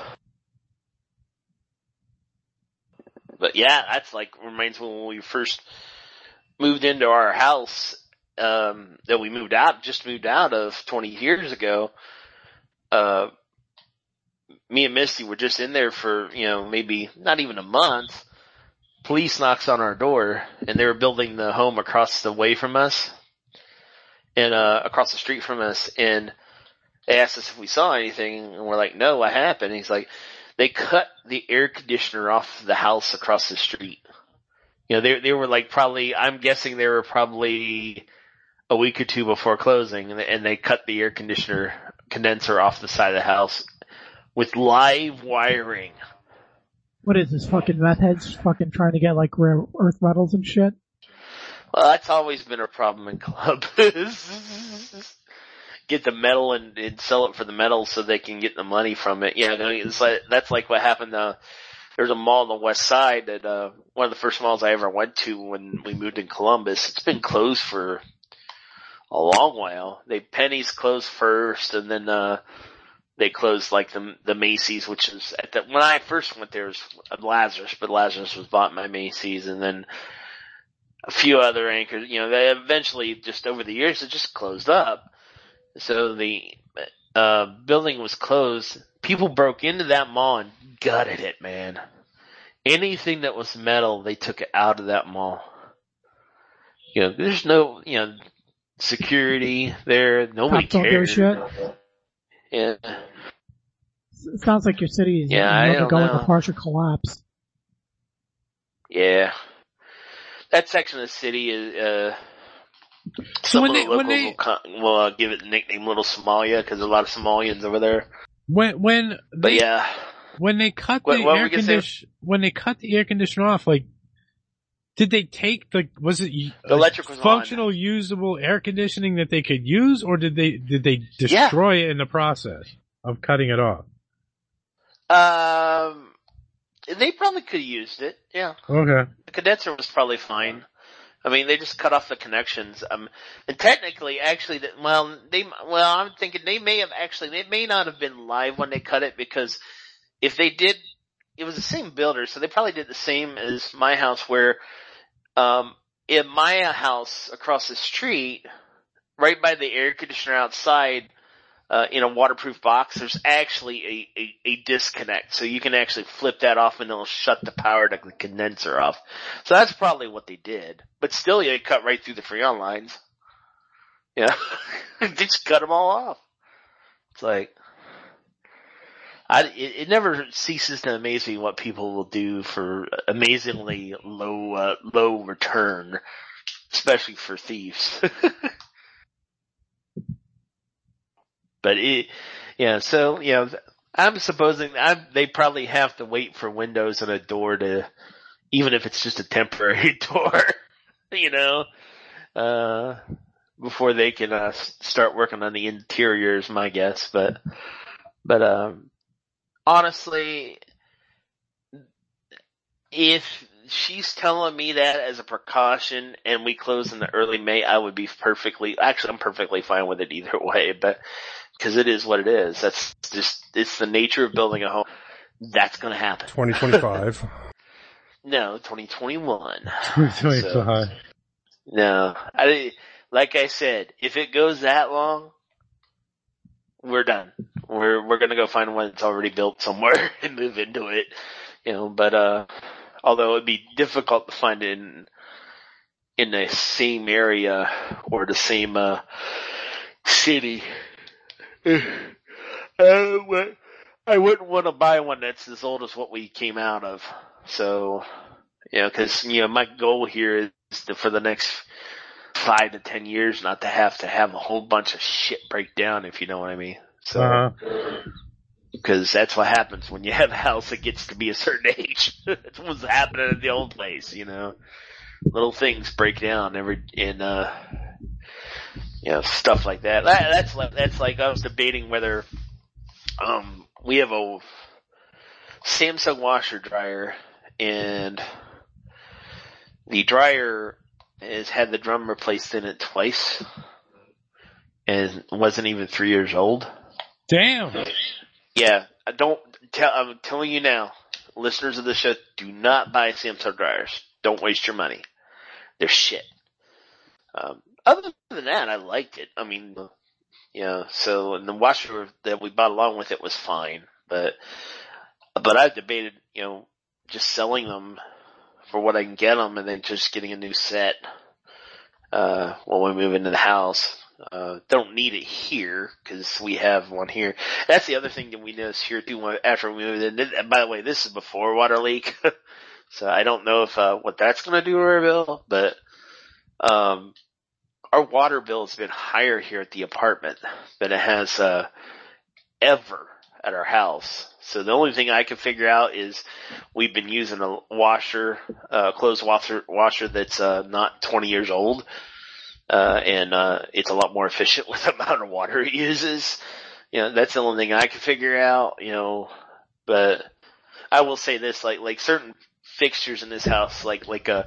But yeah, that's like, reminds me when we first moved into our house, um, that we moved out, just moved out of twenty years ago. Uh, me and Misty were just in there for, you know, maybe not even a month. Police knocks on our door and they were building the home across the way from us and, uh, across the street from us. And they asked us if we saw anything and we're like, no, what happened? And he's like, they cut the air conditioner off the house across the street. You know, they, they were like probably, I'm guessing they were probably a week or two before closing and they, and they cut the air conditioner condenser off the side of the house with live wiring. What is this, fucking meth heads fucking trying to get like rare earth metals and shit? Well, that's always been a problem in club. Get the metal and, and sell it for the metal so they can get the money from it. Yeah, it's like, that's like what happened. Uh, there's a mall on the west side that, uh, one of the first malls I ever went to when we moved in Columbus. It's been closed for a long while. They, Penny's closed first and then, uh, they closed like the, the Macy's, which is at the, when I first went there was Lazarus, but Lazarus was bought by Macy's and then a few other anchors, you know, they eventually just over the years it just closed up. So the, uh, building was closed. People broke into that mall and gutted it, man. Anything that was metal, they took it out of that mall. You know, there's no, you know, security there. Nobody Cops don't give a cares. shit. Yeah. It sounds like your city is Yeah, I don't going know. to partial collapse. Yeah. That section of the city is, uh, So some when of they, the when locals they, will, co- will uh, give it the nickname Little Somalia because there's a lot of Somalians over there. when, when But they, yeah. when they cut What- the what were air we gonna say? condition, when they cut the air conditioner off, like, did they take the, was it The electric was on. functional, usable air conditioning that they could use, or did they, did they destroy it in the process of cutting it off? Um, they probably could have used it. Yeah. Okay. The condenser was probably fine. I mean, they just cut off the connections. Um, and technically, actually, that well, they well, I'm thinking they may have actually, they may not have been live when they cut it, because if they did, it was the same builder, so they probably did the same as my house, where um, in my house across the street, right by the air conditioner outside, uh, in a waterproof box, there's actually a, a, a disconnect. So you can actually flip that off and it'll shut the power to the condenser off. So that's probably what they did. But still, they cut right through the Freon lines. Yeah. They just cut them all off. It's like, I, it, it never ceases to amaze me what people will do for amazingly low, uh, low return, especially for thieves. But it, yeah, so, you know, I'm supposing I'm, they probably have to wait for windows and a door to, even if it's just a temporary door, you know, uh, before they can, uh, start working on the interiors, my guess. But, but, um, honestly, if she's telling me that as a precaution and we close in the early May, I would be perfectly, actually, I'm perfectly fine with it either way, but, because it is what it is. That's just, it's the nature of building a home. That's going to happen. twenty twenty-five. No, twenty twenty-one. twenty twenty-five. So, no. I, like I said, if it goes that long, we're done. We're, we're going to go find one that's already built somewhere and move into it. You know, but, uh, although it'd be difficult to find it in, in the same area or the same, uh, city. Uh, I wouldn't want to buy one that's as old as what we came out of. So, you know, cause, you know, my goal here is to, for the next five to ten years not to have to have a whole bunch of shit break down, if you know what I mean. So, Uh-huh. Cause that's what happens when you have a house that gets to be a certain age. That's what's happening at the old place, you know. Little things break down every, in, uh, you know, stuff like that. that. That's like, that's like I was debating whether, um, we have a Samsung washer dryer, and the dryer has had the drum replaced in it twice and wasn't even three years old. Damn. Yeah, I don't tell, I'm telling you now, listeners of the show, do not buy Samsung dryers. Don't waste your money. They're shit. Um, other than that, I liked it. I mean, you know, so, and the washer that we bought along with it was fine, but, but I've debated, you know, just selling them for what I can get them and then just getting a new set, uh, when we move into the house. Uh, don't need it here because we have one here. That's the other thing that we noticed here too after we moved in. And by the way, this is before water leak. So I don't know if, uh, what that's going to do to our bill, but, um, our water bill has been higher here at the apartment than it has, uh, ever at our house. So the only thing I can figure out is we've been using a washer, uh, clothes washer, washer that's, uh, not twenty years old. Uh, and, uh, it's a lot more efficient with the amount of water it uses. You know, that's the only thing I can figure out, you know, but I will say this, like, like certain fixtures in this house, like, like, a,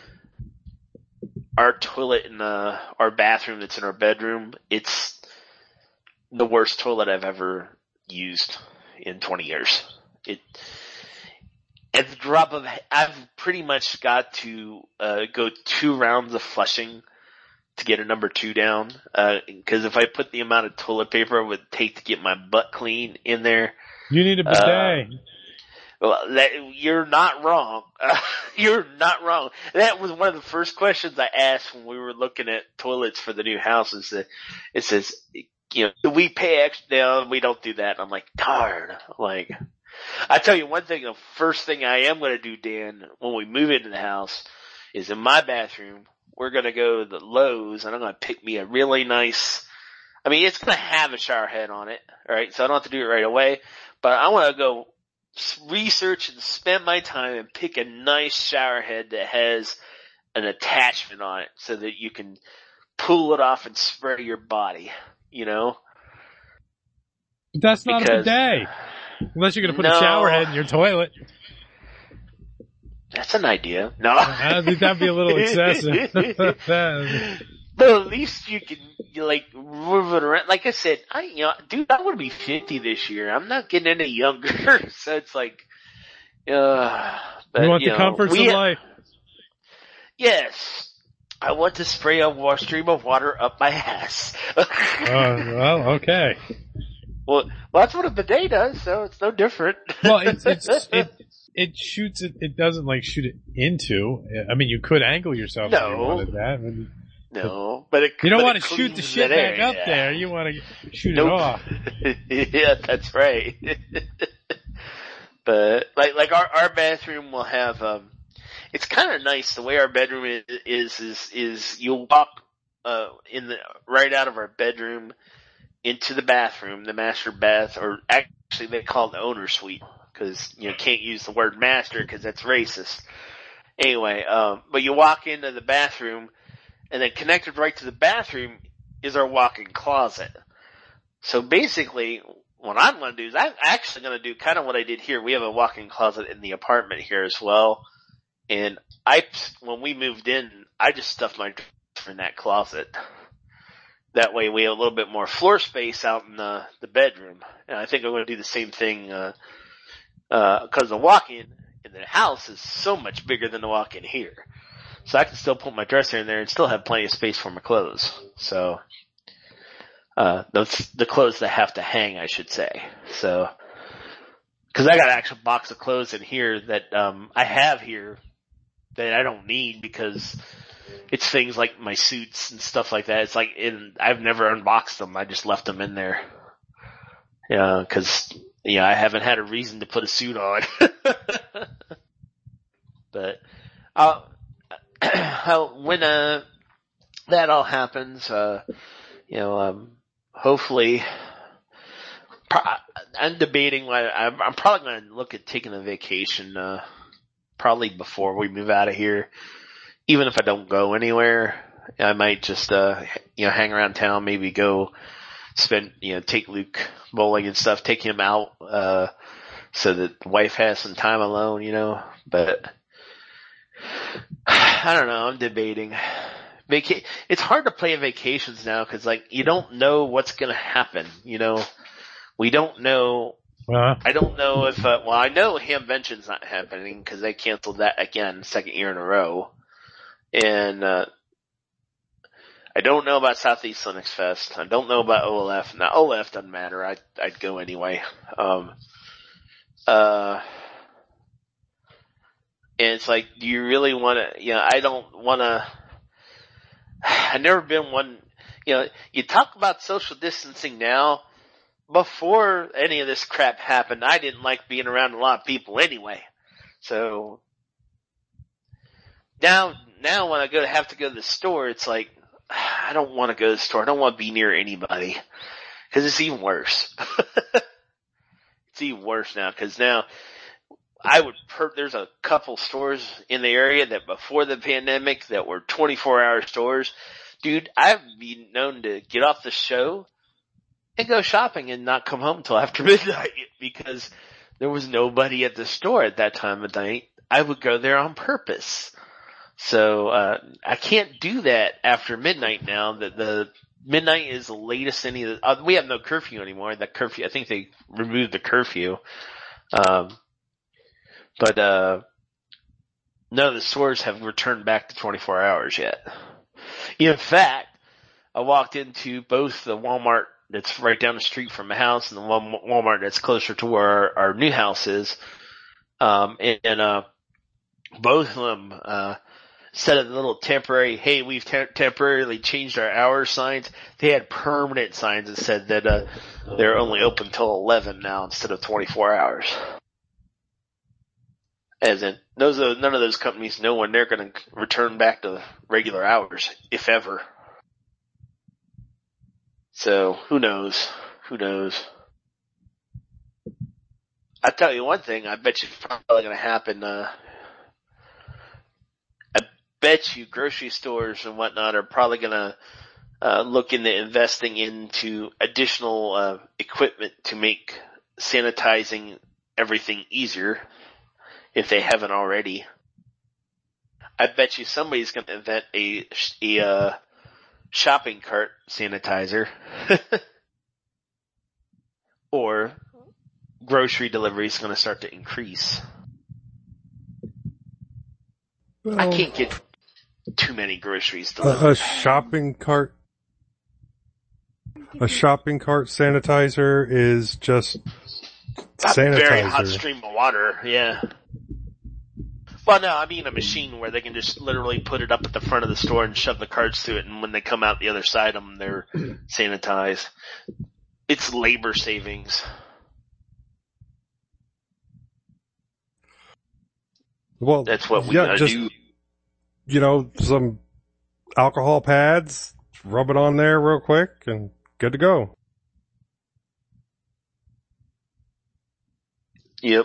our toilet in uh, our bathroom that's in our bedroom, it's the worst toilet I've ever used in twenty years. It, at the drop of, I've pretty much got to uh, go two rounds of flushing to get a number two down. Uh, cause if I put the amount of toilet paper it would take to get my butt clean in there. You need a bidet. Uh, Well, that, you're not wrong. Uh, you're not wrong. That was one of the first questions I asked when we were looking at toilets for the new house. Is that it says, you know, do we pay extra? No, we don't do that. And I'm like, darn. Like, I tell you one thing. The first thing I am going to do, Dan, when we move into the house, is in my bathroom. We're going to go to the Lowe's, and I'm going to pick me a really nice. I mean, it's going to have a shower head on it, all right? So I don't have to do it right away. But I want to go research and spend my time and pick a nice shower head that has an attachment on it so that you can pull it off and spray your body, you know? But that's not because, a bidet. Unless you're going to put no, a shower head in your toilet. That's an idea. No. I think that'd be a little excessive. But at least you can, you like, move it around. Like I said, I, you know, dude, I want to be fifty this year. I'm not getting any younger. So it's like, uh, but, you want you the know, comforts we, of life. Yes. I want to spray a wa- stream of water up my ass. Oh, well, okay. Well, well, that's what a bidet does, so it's no different. Well, it's, it's, it, it shoots it, it doesn't like shoot it into. I mean, you could angle yourself if you No. wanted that. But No, but it, you don't but want it to shoot the cleans shit that back area. up there. You want to shoot Nope. it off. Yeah, that's right. But like, like our, our bathroom will have, um, it's kind of nice the way our bedroom is, is, is, is you'll walk, uh, in the, right out of our bedroom into the bathroom, the master bath, or actually they call it the owner suite, cause, you know, can't use the word master cause that's racist. Anyway, um, but you walk into the bathroom, and then connected right to the bathroom is our walk-in closet. So basically, what I'm going to do is I'm actually going to do kind of what I did here. We have a walk-in closet in the apartment here as well. And I, when we moved in, I just stuffed my dresser in that closet. That way we have a little bit more floor space out in the, the bedroom. And I think I'm going to do the same thing, uh, uh, cause the walk-in in the house is so much bigger than the walk-in here. So I can still put my dresser in there and still have plenty of space for my clothes. So, uh, those, the clothes that have to hang, I should say. So, cause I got an actual box of clothes in here that, um, I have here that I don't need because it's things like my suits and stuff like that. It's like in, I've never unboxed them. I just left them in there. Yeah, cause, yeah, I haven't had a reason to put a suit on. But, I'll, How, when, uh, that all happens, uh, you know, um, hopefully, pro- I'm debating, I'm, I'm probably going to look at taking a vacation, uh, probably before we move out of here. Even if I don't go anywhere, I might just, uh, you know, hang around town, maybe go spend, you know, take Luke bowling and stuff, take him out, uh, so that the wife has some time alone, you know, but, I don't know. I'm debating. Vaca- it's hard to plan vacations now because, like, you don't know what's going to happen. You know, we don't know. Uh, I don't know if. Uh, well, I know Hamvention's not happening because they canceled that again, second year in a row. And uh I don't know about Southeast Linux Fest. I don't know about O L F. Now, O L F doesn't matter. I'd I'd go anyway. Um. Uh. And it's like, do you really want to, you know, I don't want to, I've never been one, you know, you talk about social distancing now. Before any of this crap happened, I didn't like being around a lot of people anyway. So, now, now when I go to have to go to the store, it's like, I don't want to go to the store. I don't want to be near anybody. Cause it's even worse. It's even worse now, cause now, I would per- there's a couple stores in the area that before the pandemic that were twenty-four hour stores. Dude, I've been known to get off the show and go shopping and not come home till after midnight because there was nobody at the store at that time of night. I would go there on purpose. So, uh, I can't do that after midnight now. That the midnight is the latest any of the, uh, we have no curfew anymore. That curfew, I think they removed the curfew. Um, But, uh, none of the stores have returned back to twenty-four hours yet. In fact, I walked into both the Walmart that's right down the street from my house and the Walmart that's closer to where our, our new house is. Um, and, and, uh, both of them, uh, instead of the little temporary, hey, we've te- temporarily changed our hours signs, they had permanent signs that said that, uh, they're only open till eleven now instead of twenty-four hours. As in, those none of those companies know when they're going to return back to regular hours, if ever. So, who knows? Who knows? I'll tell you one thing, I bet you it's probably going to happen, uh, I bet you grocery stores and whatnot are probably going to, uh, look into investing into additional, uh, equipment to make sanitizing everything easier. If they haven't already. I bet you somebody's going to invent a, a uh, shopping cart sanitizer. Or grocery delivery is going to start to increase. Well, I can't get too many groceries a, delivered. a shopping cart. A shopping cart sanitizer is just A sanitizer. very hot stream of water, yeah. Well, no, I mean a machine where they can just literally put it up at the front of the store and shove the carts through it, and when they come out the other side of them, they're sanitized. It's labor savings. Well, That's what we yeah, gotta just, do. You know, some alcohol pads, rub it on there real quick, and good to go. Yep.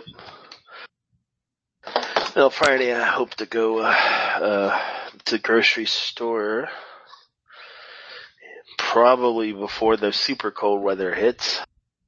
Well, Friday I hope to go uh, uh, to the grocery store. Probably before the super cold weather hits.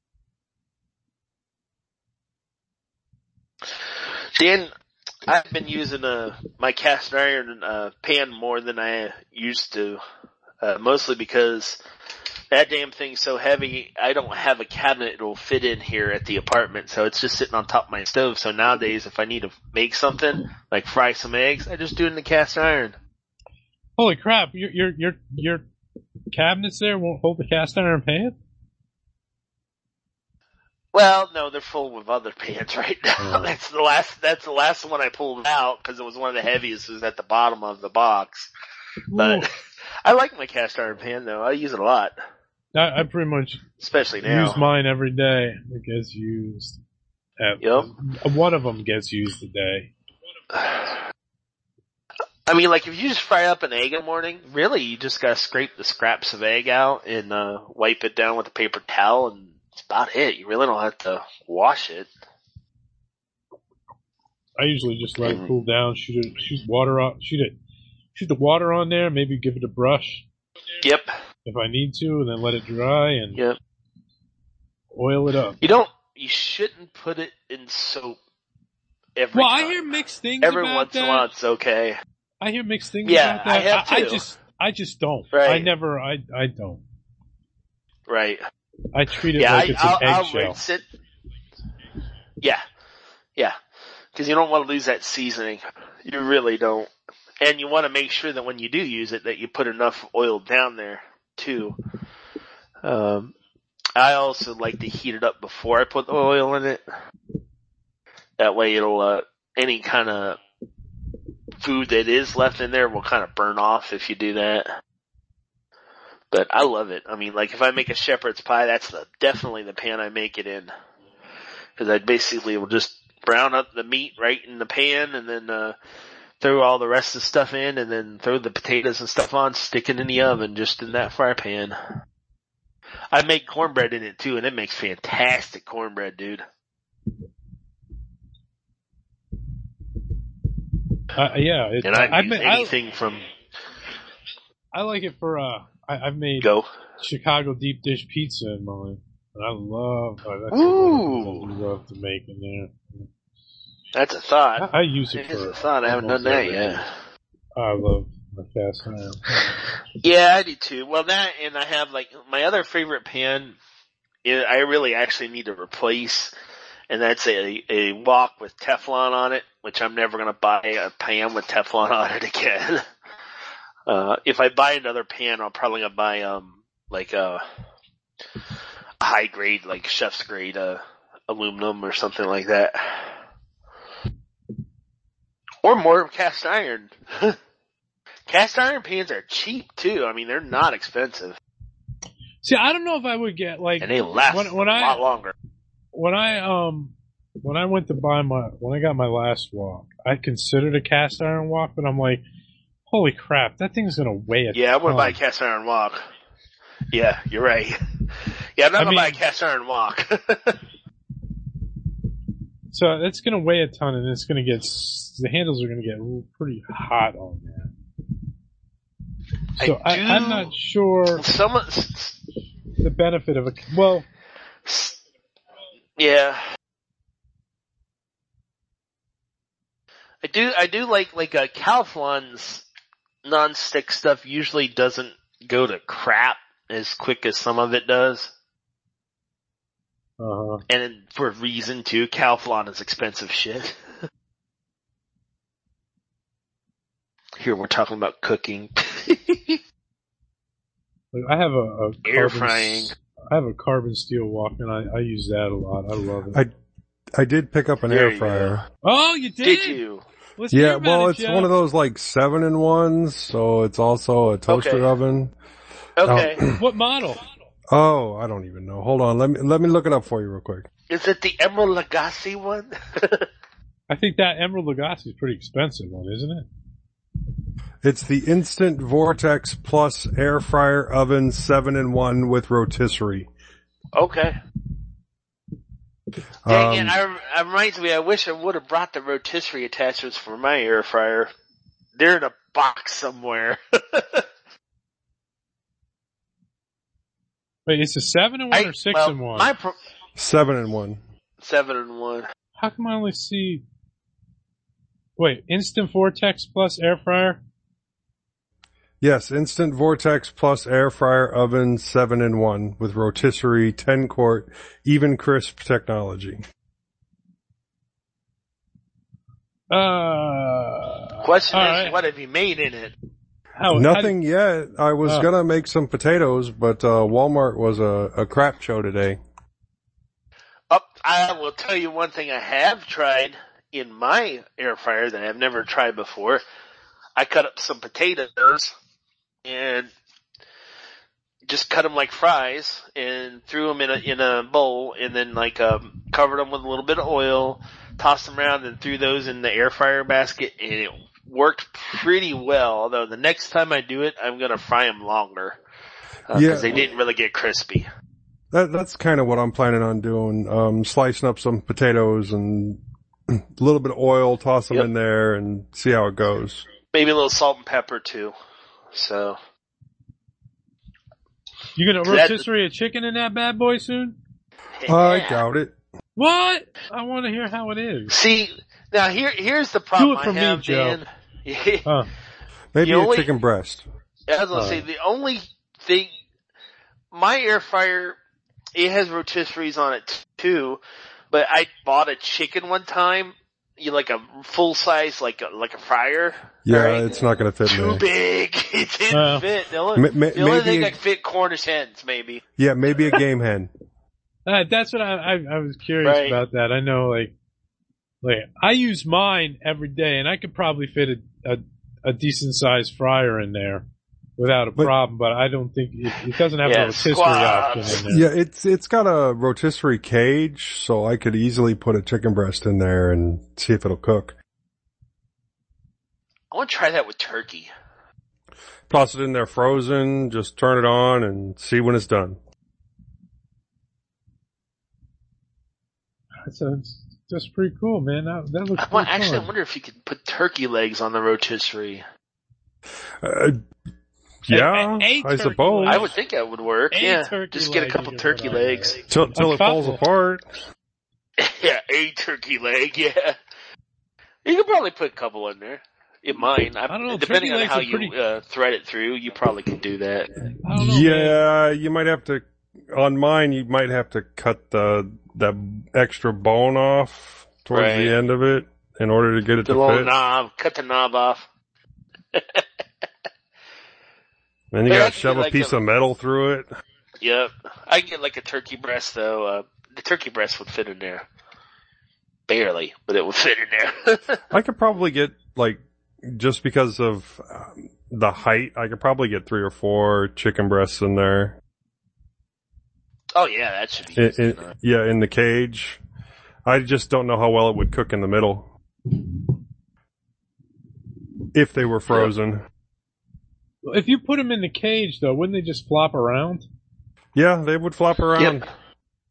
Dan, I've been using uh, my cast iron uh, pan more than I used to, uh, mostly because that damn thing's so heavy, I don't have a cabinet it'll fit in here at the apartment, so it's just sitting on top of my stove. So nowadays, if I need to make something, like fry some eggs, I just do it in the cast iron. Holy crap! Your your your your cabinets there won't hold the cast iron pan? Well, no, they're full of other pans right now. Oh. That's the last. That's the last one I pulled out because it was one of the heaviest. It was at the bottom of the box. But Ooh. I like my cast iron pan though. I use it a lot, I, I pretty much especially now. use mine every day. It gets used. At, Yep. One of them gets used a day. I mean, like, if you just fry up an egg in the morning, really, you just gotta scrape the scraps of egg out and, uh, wipe it down with a paper towel, and that's about it. You really don't have to wash it. I usually just let it cool down, shoot it, shoot water out, shoot it, shoot the water on there, maybe give it a brush Yep. if I need to, and then let it dry and Yep. oil it up. You don't, you shouldn't put it in soap every Well, time. I hear mixed things Every about once that. in a while it's okay. I hear mixed things Yeah, about that. I have I, too. just, I just don't. Right. I never, I, I don't. Right. I treat it Yeah, like I, it's I'll, an I'll eggshell. rinse it. Yeah. Yeah. Cause you don't want to lose that seasoning. You really don't. And you want to make sure that when you do use it that you put enough oil down there too. Um, I also like to heat it up before I put the oil in it. That way it'll, uh, any kind of food that is left in there will kind of burn off if you do that. But I love it. I mean, like if I make a shepherd's pie, that's the, definitely the pan I make it in. Cause I basically will just brown up the meat right in the pan and then, uh, throw all the rest of the stuff in and then throw the potatoes and stuff on, stick it in the oven just in that fry pan. I make cornbread in it too and it makes fantastic cornbread, dude. Uh, yeah, it, And I've I, used I, anything from I like it for, uh, I, I've made go. Chicago deep dish pizza in mine. And I love, oh, that's Ooh. what I love to make in there. That's a thought. I, I use it It is for a thought. I haven't done almost that everything. yet. I love my cast iron. Yeah, I do too. Well, that and I have like my other favorite pan. I I really actually need to replace, and that's a a wok with Teflon on it, which I'm never gonna buy a pan with Teflon on it again. Uh, if I buy another pan, I'll probably gonna buy um like a, a high grade, like chef's grade uh aluminum or something like that, or more cast iron. Cast iron pans are cheap too. I mean, they're not expensive. See, I don't know if I would get like And they last when, when a I lot longer. when I um when I went to buy my when I got my last wok, I considered a cast iron wok, but I'm like, holy crap, that thing's gonna weigh a Yeah, I want to ton. buy a cast iron wok. Yeah, you're right. Yeah, I'm not I gonna mean- buy a cast iron wok. So it's gonna weigh a ton, and it's gonna get s- the handles are gonna get pretty hot on that. So I I, do- I'm not sure Someone, the benefit of a well. yeah. I do, I do like, like, uh, Calphalon's non-stick stuff usually doesn't go to crap as quick as some of it does. Uh-huh. And for a reason too, Calphalon is expensive shit. Here we're talking about cooking. I have a, a Air carbon frying. s- I have a carbon steel wok, and I, I use that a lot. I love it. I I did pick up an There air you fryer. oh, you did? Did you? Let's hear Yeah, about well, it, it's Joe. one of those like seven in ones, so it's also a toaster Okay. oven. Okay. What model? Oh, I don't even know. Hold on, let me let me look it up for you real quick. Is it the Emerald Lagasse one? I think that Emerald Lagasse is a pretty expensive one, isn't it? It's the Instant Vortex Plus Air Fryer Oven seven in one with rotisserie. Okay. Dang Um, it, I, I reminds me, I wish I would have brought the rotisserie attachments for my air fryer. They're in a box somewhere. Wait, it's a seven in one I- or six well, in one? My pro- seven in one. seven and one. How come I only see? Wait, Instant Vortex plus air fryer. Yes, Instant Vortex Plus Air Fryer Oven seven in one with rotisserie ten quart even crisp technology. Uh, Question all is, right. what have you made in it? How, Nothing yet. I was Oh. gonna make some potatoes, but uh Walmart was a, a crap show today. Oh, I will tell you one thing I have tried in my air fryer that I've never tried before. I cut up some potatoes and just cut them like fries and threw them in a in a bowl and then like um covered them with a little bit of oil, tossed them around and threw those in the air fryer basket, and it worked pretty well. Although the next time I do it, I'm gonna fry them longer because Yeah. they didn't really get crispy. That that's kind of what I'm planning on doing. Um slicing up some potatoes and a little bit of oil, toss them Yep. in there and see how it goes. Maybe a little salt and pepper too. So You gonna That- rotisserie a chicken in that bad boy soon? I doubt it. What? I want to hear how it is. See, now here here's the problem Do it for I me, have, Joe. Dan. Huh. Maybe The a only- chicken breast. I was gonna Uh. say the only thing, my air fryer, it has rotisseries on it too, but I bought a chicken one time, you like a full size, like a, like a fryer. Yeah, right? it's not going to fit Too me. big. It didn't Uh. fit. The only, Ma- ma- the only maybe thing a- that could fit Cornish hens, maybe. Yeah, maybe a game hen. Uh, that's what I, I I was curious Right. about. That I know, like, like I use mine every day, and I could probably fit a a, a decent sized fryer in there without a But- problem. But I don't think it, it doesn't have Yeah, a rotisserie squabs. option in there. Yeah, it's it's got a rotisserie cage, so I could easily put a chicken breast in there and see if it'll cook. I want to try that with turkey. Toss it in there frozen, just turn it on and see when it's done. That's, that's that's pretty cool, man. That, that looks I want, pretty actually, I fun. wonder if you could put turkey legs on the rotisserie. Uh, yeah, A- a I turkey suppose. leg. I would think that would work. A yeah, turkey just get a leg couple you can turkey put on legs. there. Till, till A it falls couple. apart. Yeah, a turkey leg. Yeah, you could probably put a couple in there. In mine, I, I don't know, depending turkey on legs how are you pretty- uh, thread it through, you probably could do that. I don't know, man. Yeah, you might have to. On mine, you might have to cut the that extra bone off towards Right. the end of it in order to get it The to little fit. knob, cut the knob off. Then you But got to actually, shove a like piece a- of metal through it. Yep, I get like a turkey breast though. Uh, the turkey breast would fit in there, barely, but it would fit in there. I could probably get like just because of um, the height, I could probably get three or four chicken breasts in there. Oh yeah, that should be In, easy in, enough. yeah, in the cage. I just don't know how well it would cook in the middle if they were frozen. If you put them in the cage, though, wouldn't they just flop around? Yeah, they would flop around. Yep.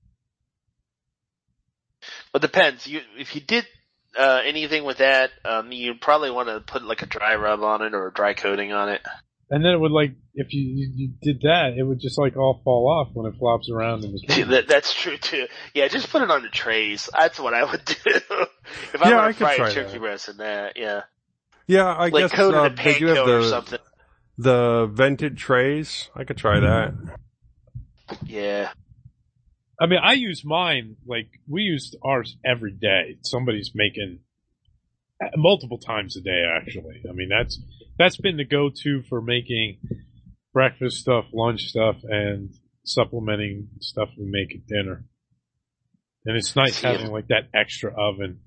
Well, depends. You if you did uh, anything with that, um, you probably want to put like a dry rub on it or a dry coating on it. And then it would like, if you, you, you did that, it would just like all fall off when it flops around in the kitchen. that, that's true too. Yeah, just put it on the trays. That's what I would do. If I Yeah, were I to could fry try a turkey that. breast in that, yeah. Yeah, I Like guess coat it uh, in they do have panko or the something. the vented trays. I could try that. Yeah. I mean, I use mine, like, we use ours every day. Somebody's making multiple times a day, actually. I mean, that's, that's been the go-to for making breakfast stuff, lunch stuff, and supplementing stuff we make at dinner. And it's nice Yeah. having like that extra oven.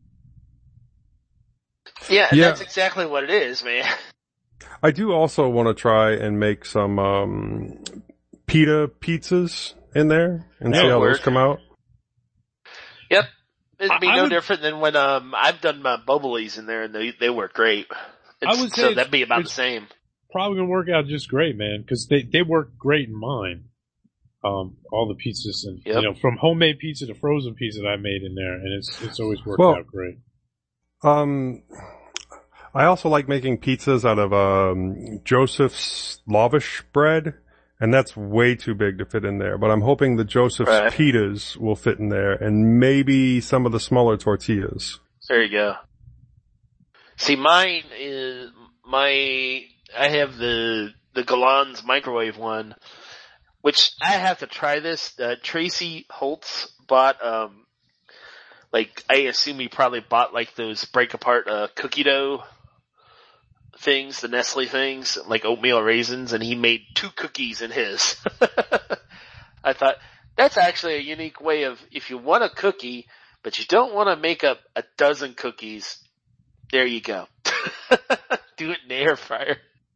Yeah, and Yeah. that's exactly what it is, man. I do also want to try and make some um, pita pizzas in there and see Yeah, how work. those come out. Yep. It'd be I- I no would- different than when um I've done my bubblies in there and they they work great. It's, I would say so it's- that'd be about the it's- same. Probably gonna work out just great, man, because they, they work great in mine. Um, all the pizzas and, Yep. you know, from homemade pizza to frozen pizza that I made in there, and it's, it's always worked Well- out great. Um, I also like making pizzas out of um, Joseph's lavish bread, and that's way too big to fit in there. But I'm hoping the Joseph's Right. pitas will fit in there, and maybe some of the smaller tortillas. There you go. See, mine is my. I have the the Galan's microwave one, which I have to try this. Uh, Tracy Holtz bought, um, like I assume he probably bought like those break apart uh, cookie dough things, the Nestle things, like oatmeal raisins, and he made two cookies in his. I thought that's actually a unique way of if you want a cookie, but you don't want to make up a dozen cookies. There you go. Do it in the air fryer.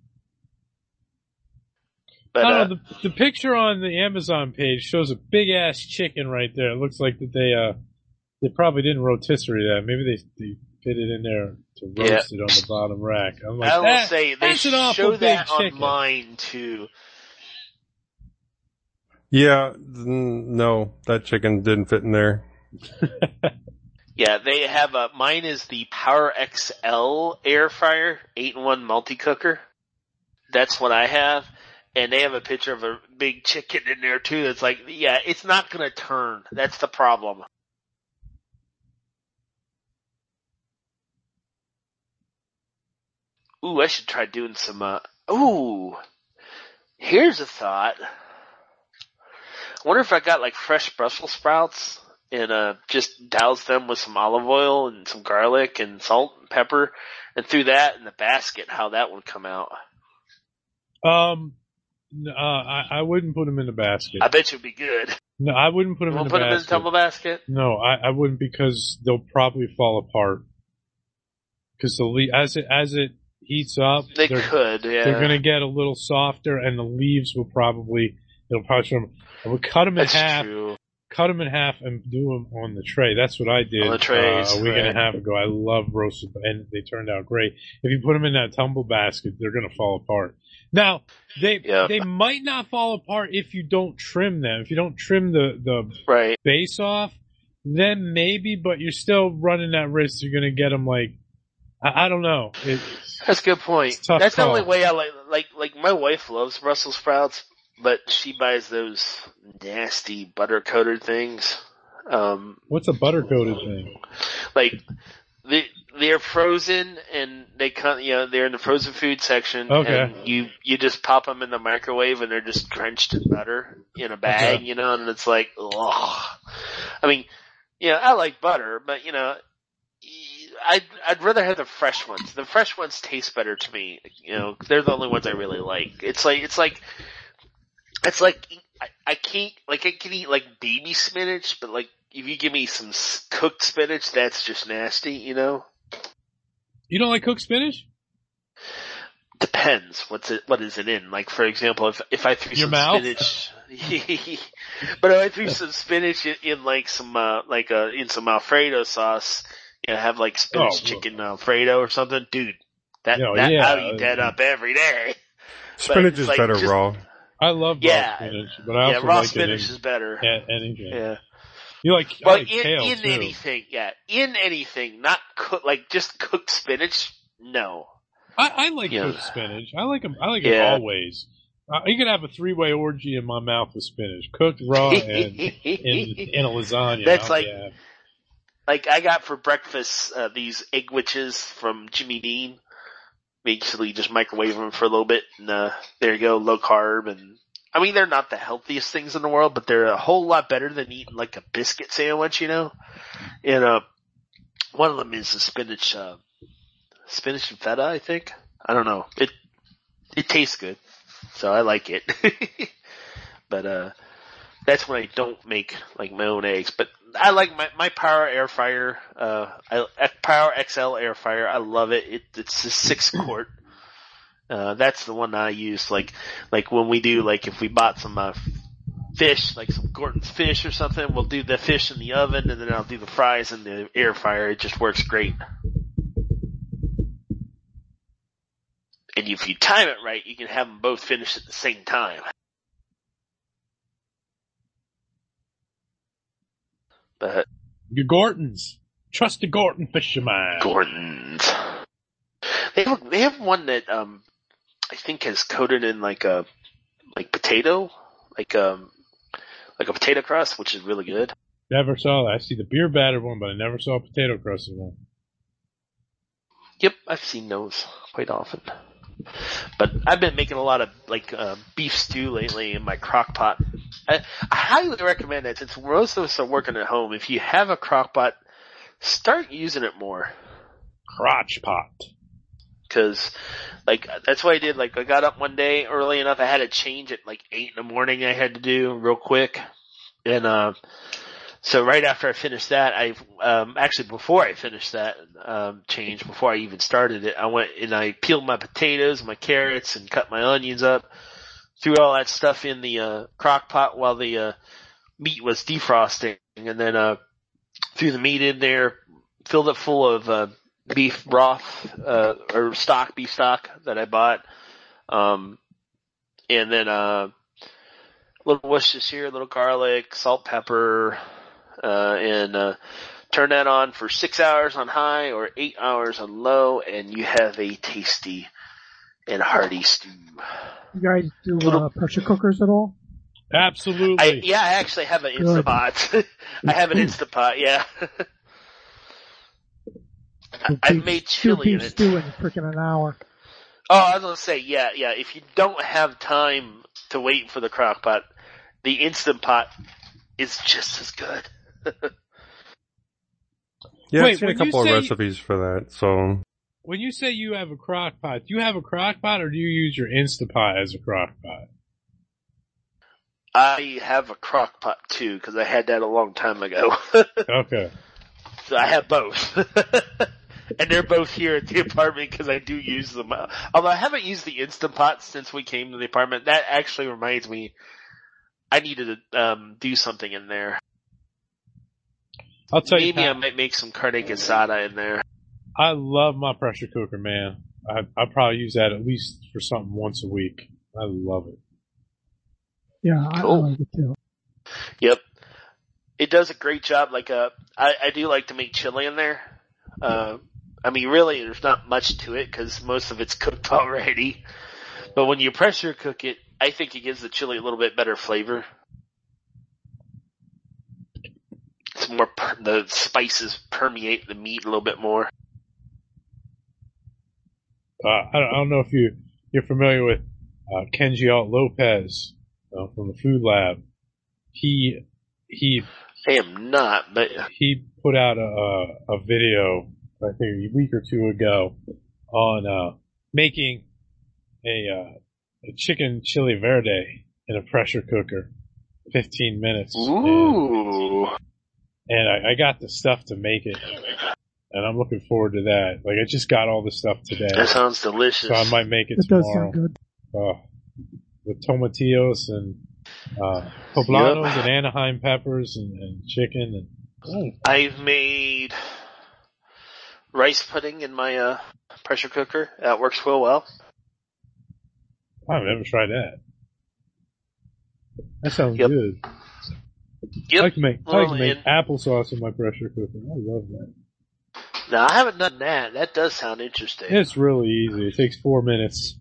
But, I uh, don't know, the, the picture on the Amazon page shows a big ass chicken right there. It looks like that they, uh, they probably didn't rotisserie that. Maybe they, they fit it in there to roast it on the bottom rack. I'm like, I will that, say they that's an awful show big that chicken. on mine too. Yeah, mm, no, that chicken didn't fit in there. Yeah, they have a, mine is the Power X L air fryer, eight in one multi-cooker. That's what I have. And they have a picture of a big chicken in there too. It's like, yeah, it's not gonna turn. That's the problem. Ooh, I should try doing some, uh, ooh, here's a thought. I wonder if I got like fresh Brussels sprouts and, uh, just douse them with some olive oil and some garlic and salt and pepper and threw that in the basket, how that would come out. Um, no, uh, I, I wouldn't put them in the basket. I bet you'd be good. No, I wouldn't put them You in won't the put them in the basket. tumble basket? No, I, I wouldn't because they'll probably fall apart. Because the le- as it as it heats up, They they're, could, yeah. they're going to get a little softer, and the leaves will probably it'll probably. Show them. I would cut them in That's half, true. cut them in half, and do them on the tray. That's what I did On the trays, uh, a week right. and a half ago. I love roasted, and they turned out great. If you put them in that tumble basket, they're going to fall apart. Now they Yeah. they might not fall apart if you don't trim them. If you don't trim the the Right. base off, then maybe, but you're still running that risk. You're going to get them like, I, I don't know. It, That's a good point. It's a tough That's the call. only way I like, like, like my wife loves Brussels sprouts, but she buys those nasty butter coated things. Um, what's a butter coated thing? like, they, they're frozen and they come, you know, they're in the frozen food section. Okay. And you, you just pop them in the microwave and they're just drenched in butter in a bag, Okay. you know, and it's like, ugh. I mean, you know, I like butter, but you know, I'd, I'd rather have the fresh ones. The fresh ones taste better to me. You know, they're the only ones I really like. It's like, it's like, it's like, I, I can't, like I can eat like baby spinach, but like if you give me some s- cooked spinach, that's just nasty, you know? You don't like cooked spinach? Depends. What's it, what is it in? Like for example, if, if I threw Your some mouth? spinach, but if I threw some spinach in, in like some, uh, like uh in some Alfredo sauce, you know, have like spinach Oh, chicken Alfredo or something, dude, that, No, that, yeah. I'll eat that up every day. Spinach it's is like better just- raw. I love Yeah. raw spinach, but I Yeah, also raw like spinach it in is better. a- anything. Yeah. You like, I Well, like in, kale in too. anything, yeah, in anything, not cook, like just cooked spinach, no. I, I like Yeah. cooked spinach. I like 'em- I like Yeah. it always. Uh, you could have a three-way orgy in my mouth with spinach, cooked raw and in in a lasagna. That's I'll like- be happy. Like I got for breakfast uh, these egg witches from Jimmy Dean. Basically, just microwave them for a little bit, and uh, there you go, low carb. And I mean, they're not the healthiest things in the world, but they're a whole lot better than eating like a biscuit sandwich, you know. And uh, one of them is a spinach, uh, spinach and feta, I think. I don't know. It it tastes good, so I like it. But uh, that's when I don't make like my own eggs. But I like my, my Power air fryer, uh, I, Power X L air fryer. I love it. it it's a six quart. Uh, that's the one I use. Like, like when we do, like if we bought some, uh, fish, like some Gorton's fish or something, we'll do the fish in the oven and then I'll do the fries in the air fryer. It just works great. And if you time it right, you can have them both finished at the same time. But Your Gortons. Trust the Gorton fisherman. Gordon's. They have they have one that um I think is coated in like a like potato, like um like a potato crust, which is really good. Never saw that. I see the beer battered one, but I never saw a potato crusted one. Yep, I've seen those quite often. But I've been making a lot of like uh, beef stew lately in my crock pot. I, I highly recommend it since most of us are working at home. If you have a crock pot, start using it more. Crotch pot. Cause, like, that's what I did. Like, I got up one day early enough. I had to change at like eight in the morning. I had to do real quick. And, uh, so right after I finished that, I, um, actually before I finished that, um, change, before I even started it, I went and I peeled my potatoes, my carrots, and cut my onions up. Threw all that stuff in the, uh, crock pot while the, uh, meat was defrosting. And then, uh, threw the meat in there, filled it full of, uh, beef broth, uh, or stock, beef stock that I bought. Um, and then, uh, a little Worcestershire, a little garlic, salt, pepper, uh, and, uh, turn that on for six hours on high or eight hours on low, and you have a tasty and hearty stew. You guys do uh, pressure cookers at all? Absolutely. I, yeah, I actually have an Good. Instapot. I have an Instapot, yeah. I- I've Beef- made stew chili in beef it. stew in freaking an hour. Oh, I was gonna say, yeah, yeah. If you don't have time to wait for the crock pot, the Instant Pot is just as good. Yeah, Wait, I've seen a when you couple of say- recipes for that, so. When you say you have a crock pot, do you have a crock pot or do you use your Instapot as a crock pot? I have a crock pot too, because I had that a long time ago. Okay. So I have both. And they're both here at the apartment because I do use them. Although I haven't used the Instant Pot since we came to the apartment. That actually reminds me, I needed to um, do something in there. I'll tell Maybe you, I Pat, might make some carne asada in there. I love my pressure cooker, man. I I probably use that at least for something once a week. I love it. Yeah, I, I Cool. like it too. Yep. It does a great job. Like, uh, I, I do like to make chili in there. Uh, I mean, really, there's not much to it because most of it's cooked already. But when you pressure cook it, I think it gives the chili a little bit better flavor. It's more, per- the spices permeate the meat a little bit more. Uh, I, don't, I don't know if you you're familiar with uh, Kenji Alt Lopez uh, from the Food Lab. He he I am not, but he put out a a video I think a week or two ago on uh, making a uh, a chicken chili verde in a pressure cooker, fifteen minutes. And, ooh. and I, I got the stuff to make it, and I'm looking forward to that. Like I just got all the stuff today, That sounds delicious. so I might make it It does tomorrow. sound good. Uh, with tomatillos and uh, poblanos Yep. and Anaheim peppers and, and chicken and I've made rice pudding in my uh, pressure cooker. That works real well. I've never tried that. That sounds Yep. good. I Yep. like to make I like to Well, make and- applesauce in my pressure cooker. I love that. No, I haven't done that. That does sound interesting. It's really easy. It takes four minutes.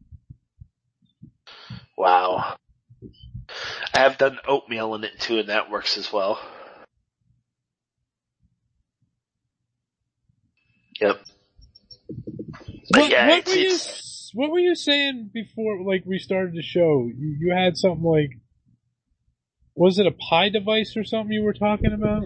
Wow. I have done oatmeal in it too, and that works as well. Yep. But What, yeah, what it's, were you, it's what were you saying before, like, we started the show? You, you had something like, was it a Pi device or something you were talking about?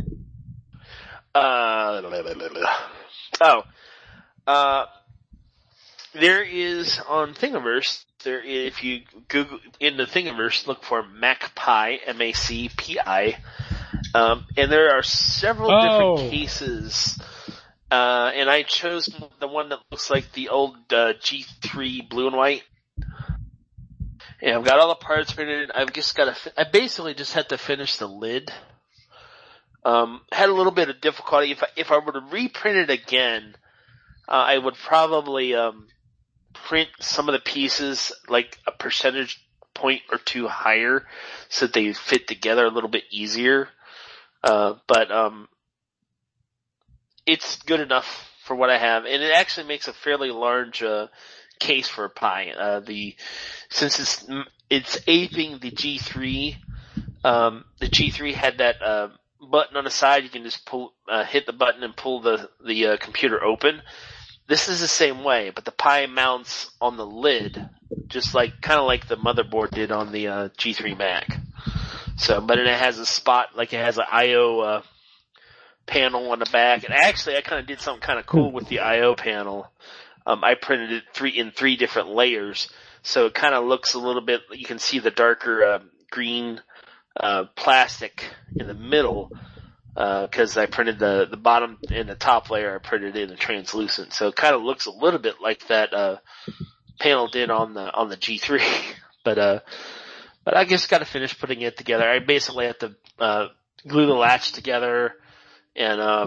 uh, blah, blah, blah, blah. oh, uh, there is on Thingiverse. There, if you Google in the Thingiverse, look for MacPi, M A C P I, um, and there are several Oh. different cases. Uh, and I chose the one that looks like the old uh, G three blue and white. And I've got all the parts printed. I've just got to. I basically just had to finish the lid. Um, had a little bit of difficulty. If I, if I were to reprint it again, uh, I would probably um, print some of the pieces like a percentage point or two higher, so that they fit together a little bit easier. Uh, but um. It's good enough for what I have, and it actually makes a fairly large uh, case for a Pi. Uh, the since it's it's aping the G three, um, the G three had that uh, button on the side. You can just pull, uh, hit the button and pull the the uh, computer open. This is the same way, but the Pi mounts on the lid, just like kind of like the motherboard did on the uh, G three Mac. So, but it has a spot like it has an I O. Uh, panel on the back, and actually I kind of did something kind of cool with the I O panel. Um, I printed it three in three different layers, so it kind of looks a little bit. You can see the darker uh, green uh, plastic in the middle because uh, I printed the the bottom and the top layer. I printed in a translucent, so it kind of looks a little bit like that uh, panel did on the on the G three. but uh, but I just got to finish putting it together. I basically have to uh, glue the latch together. And, uh,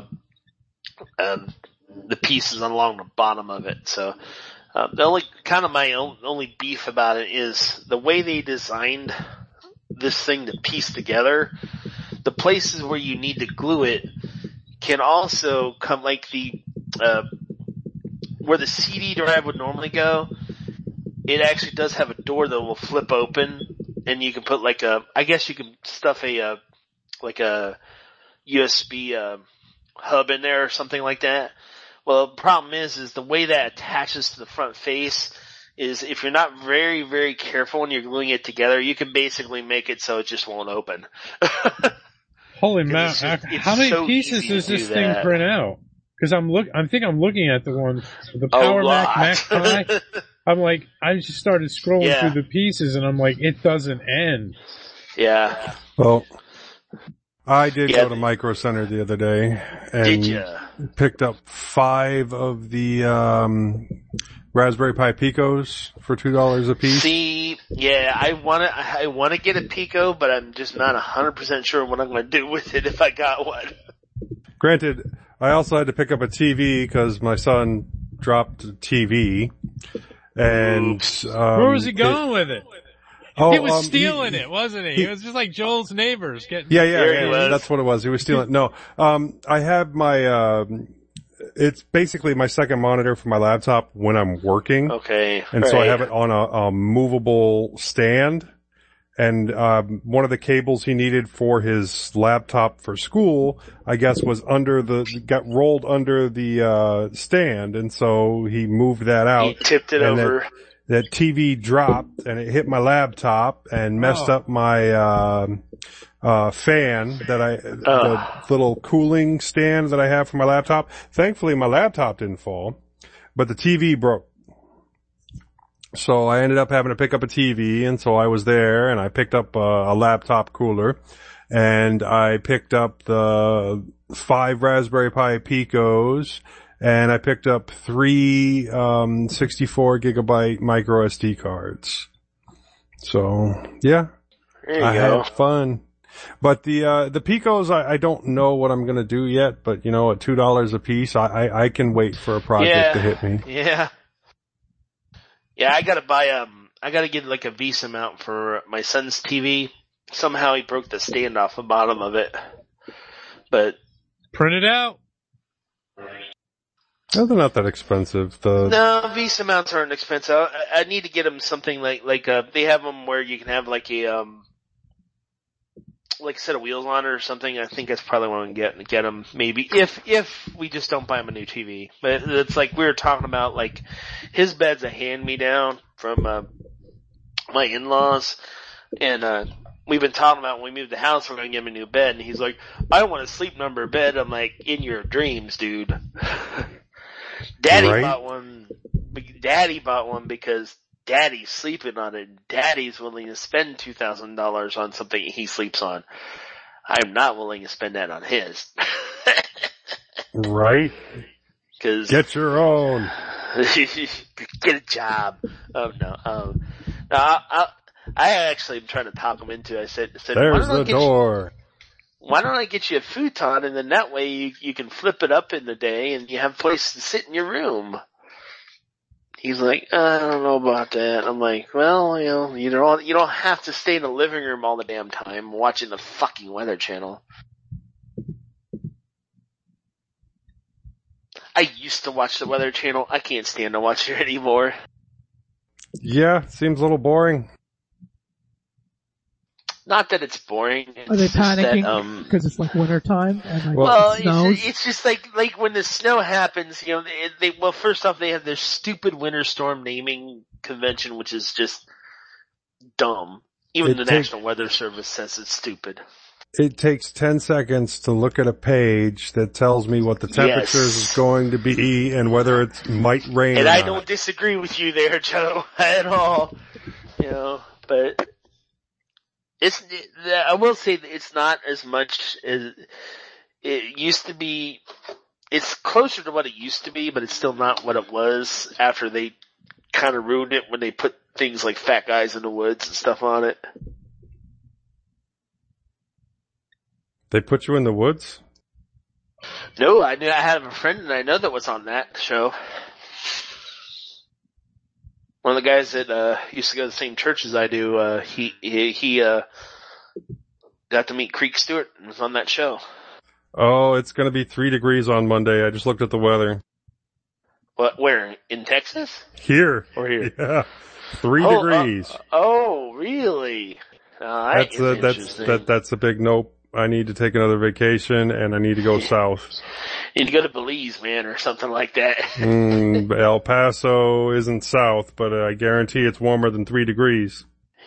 um, the pieces along the bottom of it. So, uh, the only, kind of my own, only beef about it is the way they designed this thing to piece together. The places where you need to glue it can also come like the, uh, where the C D drive would normally go. It actually does have a door that will flip open, and you can put like a, I guess you can stuff a, uh, like a, U S B uh, hub in there or something like that. Well, the problem is, is the way that attaches to the front face is if you're not very, very careful when you're gluing it together, you can basically make it so it just won't open. Holy man! it's just- it's How many so pieces easy to does this do thing that. print out? Because I'm look, I think I'm looking at the one, the A Power lot. Mac Mac Pi. I'm like, I just started scrolling Yeah. through the pieces, and I'm like, it doesn't end. Yeah. Well, I did Yeah. go to Micro Center the other day Did and ya? picked up five of the um, Raspberry Pi Picos for two dollars a piece. See, yeah, I want to, I want to get a Pico, but I'm just not a hundred percent sure what I'm going to do with it if I got one. Granted, I also had to pick up a T V because my son dropped a T V. And um, Where was he it- going with it? oh, he was um, stealing it, wasn't he? he- He was just like Joel's neighbors getting. Yeah, yeah, There yeah. he was. That's what it was. He was stealing. No, um, I have my. Um, it's basically my second monitor for my laptop when I'm working, Okay. and so I right. have it on a, a movable stand. And um, one of the cables he needed for his laptop for school, I guess, was under the got rolled under the uh, stand, and so he moved that out. He tipped it and over. That, that T V dropped and it hit my laptop and messed Oh. up my uh, uh, fan that I, the little cooling stand that I have for my laptop. Thankfully, my laptop didn't fall, but the T V broke. So I ended up having to pick up a T V, and so I was there, and I picked up a, a laptop cooler, and I picked up the five Raspberry Pi Picos, and I picked up three um sixty-four gigabyte micro S D cards. So yeah, There you I go. had fun. But the uh the Picos, I, I don't know what I'm gonna do yet. But you know, at two dollars a piece, I, I I can wait for a project Yeah. to hit me. Yeah. Yeah, I gotta buy, um, I gotta get like a Visa mount for my son's T V. Somehow he broke the stand off the bottom of it. But, Print it out. No, they're not that expensive. The No, Visa mounts aren't expensive. I, I need to get them something like, like, uh, they have them where you can have like a, um, like a set of wheels on it or something. I think that's probably what I'm get, get them maybe if, if we just don't buy him a new T V. But it's like we were talking about, like, his bed's a hand-me-down from, uh, my in-laws. And, uh, we've been talking about when we move the house, we're going to give him a new bed. And he's like, I want a sleep number bed. I'm like, in your dreams, dude. Daddy Right? bought one. Daddy bought one because Daddy's sleeping on it. Daddy's willing to spend two thousand dollars on something he sleeps on. I'm not willing to spend that on his. right? Cause Get your own. get a job. Oh no. Um, no, I, I, I actually am trying to talk him into it. I said, I said why There's don't I the get you- door. Why don't I get you a futon, and then that way you, you can flip it up in the day and you have a place to sit in your room. He's like, I don't know about that. I'm like, well, you know, you don't, you don't have to stay in the living room all the damn time watching the fucking Weather Channel. I used to watch the Weather Channel. I can't stand to watch it anymore. Yeah, seems a little boring. Not that it's boring. It's Are they just that, panicking um, because it's like winter time and like Well, it snows? it's, it's just like, like when the snow happens, you know, they, they, well, first off, they have their stupid winter storm naming convention, which is just dumb. Even It the take- National Weather Service says it's stupid. It takes ten seconds to look at a page that tells me what the temperature Yes. is going to be and whether it might rain And or I not. don't disagree with you there, Joe, at all. You know, but it's, I will say that it's not as much as it used to be. It's closer to what it used to be, but it's still not what it was after they kind of ruined it when they put things like Fat Guys in the Woods and stuff on it. They put you in the woods? No, I knew I had a friend and I know that was on that show. One of the guys that uh used to go to the same church as I do, uh he he, he uh got to meet Creek Stewart and was on that show. Oh, it's going to be three degrees on Monday. I just looked at the weather. What, where? In Texas? Here. Or here? Yeah. Three Oh, degrees. Uh, oh, really? Uh, that that's is a, that's, interesting. that, that's a big nope. I need to take another vacation and I need to go south. You need to go to Belize, man, or something like that. Mm, El Paso isn't south, but I guarantee it's warmer than three degrees.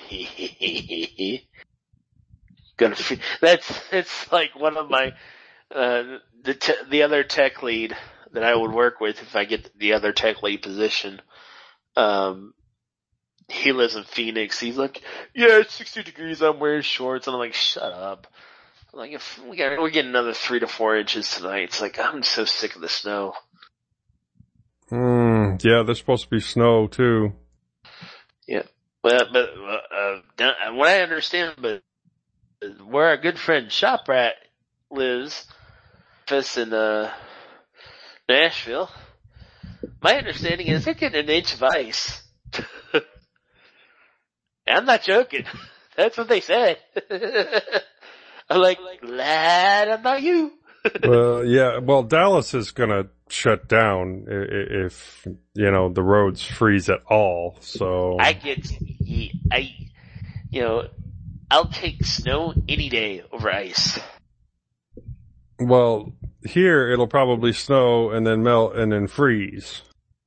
Gonna fe- that's it's like one of my uh the te- the other tech lead that I would work with if I get the other tech lead position. Um, he lives in Phoenix. He's like, yeah, it's sixty degrees. I'm wearing shorts, and I'm like, shut up. I'm like, if we got we're getting another three to four inches tonight. It's like I'm so sick of the snow. Mm, yeah, there's supposed to be snow too. Yeah, but but uh, uh, what I understand, but where our good friend Shoprat lives, us in uh, Nashville, my understanding is they're getting an inch of ice. I'm not joking. That's what they said. I'm like, glad I'm not you. Well, yeah, well, Dallas is gonna shut down i- i- if, you know, the roads freeze at all, so. I get, I, you know, I'll take snow any day over ice. Well, here it'll probably snow and then melt and then freeze.